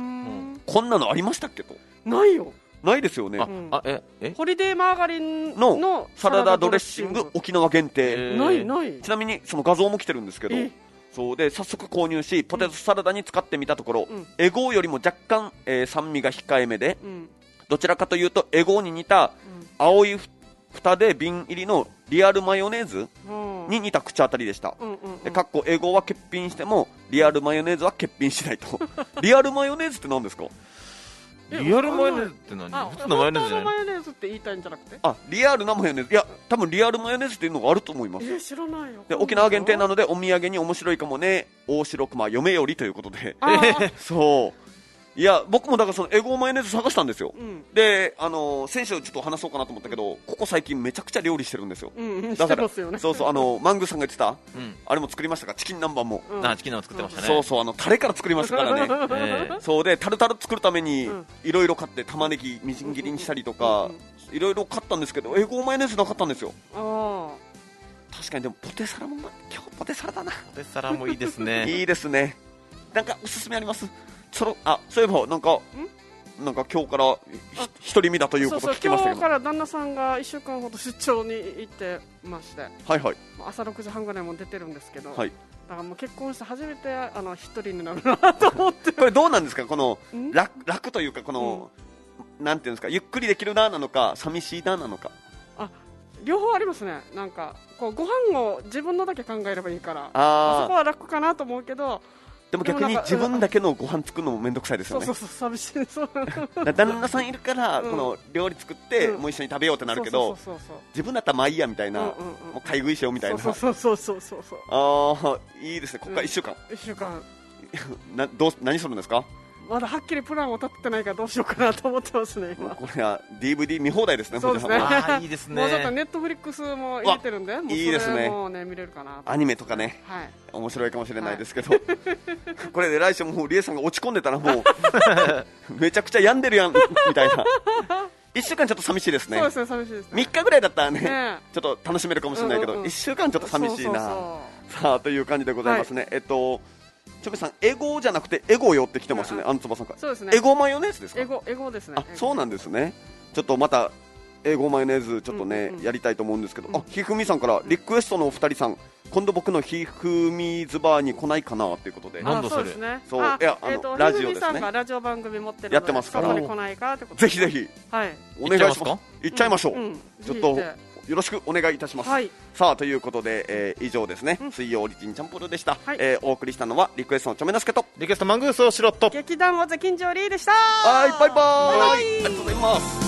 S1: こんなのありましたっけと。
S3: ないよ。
S1: ないですよね。
S3: あ、うん、あええホリデーマーガリン の,
S1: のサラダドレッシング沖縄限定、
S3: ないない
S1: ちなみにその画像も来てるんですけど、そうで早速購入しポテトサラダに使ってみたところ、うん、エゴーよりも若干、えー、酸味が控えめで、うん、どちらかというとエゴーに似た青い蓋で瓶入りのリアルマヨネーズに似た口当たりでした、うんうんうん、でかっこエゴーは欠品してもリアルマヨネーズは欠品しないとリアルマヨネーズって何ですか。
S2: リアルマヨネーズって何？普通のマヨネーズじゃない？
S3: マヨネーズって言いたいんじゃなくて、
S1: あ、リアルなマヨネーズ、いや多分リアルマヨネーズっていうのがあると思います。
S3: えー、知らないよ。
S1: で沖縄限定なのでお土産に面白いかもね、大城熊嫁よりということでそういや僕もだからそのエゴマヨネーズ探したんですよ、うん、であの先週ちょっと話そうかなと思ったけど、ここ最近めちゃくちゃ料理してるんですよ、
S3: うんうん、
S1: だから
S3: してますよね。
S1: そうそう、あのマングーさんが言ってた、うん、あれも作りましたか、チキン南蛮も、
S2: うん、あチキン南蛮作ってましたね。
S1: そうそう、あのタレから作りましたからね、えー、そうでタルタル作るためにいろいろ買って玉ねぎみじん切りにしたりとかいろいろ買ったんですけど、エゴマヨネーズなかったんですよ。あ、確かに。でもポテサラも、今日ポテサラだな。
S2: ポテサラもいいですね
S1: いいですね。なんかおすすめあります？そのあそういえばなんかなんか今日から独り身だということを聞きましたけど、そうそう、
S3: 今日から旦那さんがいっしゅうかんほど出張に行ってまして、
S1: はいはい、
S3: 朝ろくじはんぐらいも出てるんですけど、
S1: はい、
S3: だからもう結婚して初めてあの一人になるなと思って
S1: これどうなんですか、この 楽, 楽というかこの、うん、なんていうんですか、ゆっくりできるななのか寂しいななのか。
S3: あ、両方ありますね。なんかこうご飯を自分のだけ考えればいいから、あそこは楽かなと思うけど、
S1: でも逆に自分だけのご飯作るのもめんどくさいですよね。
S3: そうそうそう、寂しい。そう
S1: 旦那さんいるからこの料理作ってもう一緒に食べようってなるけど、自分だったらまあいいやみたいな、もう買い食いしようみたいな。
S3: そうそうそうそうそうそう。
S1: ああ、いいですね。ここからいっしゅうかん、
S3: いっしゅうかん
S1: などう何するんですか。
S3: まだはっきりプランを立ててないからどうしようかなと思ってますね今。
S1: これは ディーブイディー 見放題ですね。
S3: そうですね。
S2: あ、いいですね。
S3: もうちょっとネットフリックスも入れてるんで、もうそれも、ね、
S1: いいですね。
S3: もうね見れるかな。
S1: アニメとかね、
S3: はい、
S1: 面白いかもしれないですけど、はい、これで来週もうリエさんが落ち込んでたらもうめちゃくちゃ病んでるやんみたいな。いっしゅうかんちょっと寂しいですね。
S3: そうですね、寂しいですね。
S1: みっかぐらいだったらね、
S3: ね、
S1: ちょっと楽しめるかもしれないけど、うんうんうん、いっしゅうかんちょっと寂しいな。そうそうそう。さあという感じでございますね、はい、えっとちょめさん、エゴじゃなくてエゴよって来てますね、あんつばさんから。
S3: そうですね。
S1: エゴマヨネーズですか。
S3: エゴ、エゴですね。
S1: あ、そうなんですね。ちょっとまたエゴマヨネーズちょっとね、うんうん、やりたいと思うんですけど、うん、あ、ひふみさんからリクエストのお二人さん、今度僕のひふみズバーに来ないかなということで。
S2: なんだそれ。
S3: そうですね。
S1: そう、いや、あの、えー、とラジオですね。ひふみさん
S3: がラジオ番組持ってるので
S1: やってますから、
S3: そこに来ないかってこと
S1: ぜひぜひ、
S3: はい、
S1: お願いします。行っちゃいましょう。うんうん、ちょっとよろしくお願いいたします、はい、さあということで、えー、以上ですね、うん、水曜オリジンチャンプルでした、はい、えー、お送りしたのはリクエストのちょめなすけと
S2: リクエストマングースをしろっと
S3: 劇団尾瀬金城リーでした。
S1: はい、バイバーイ、ありがとうございます。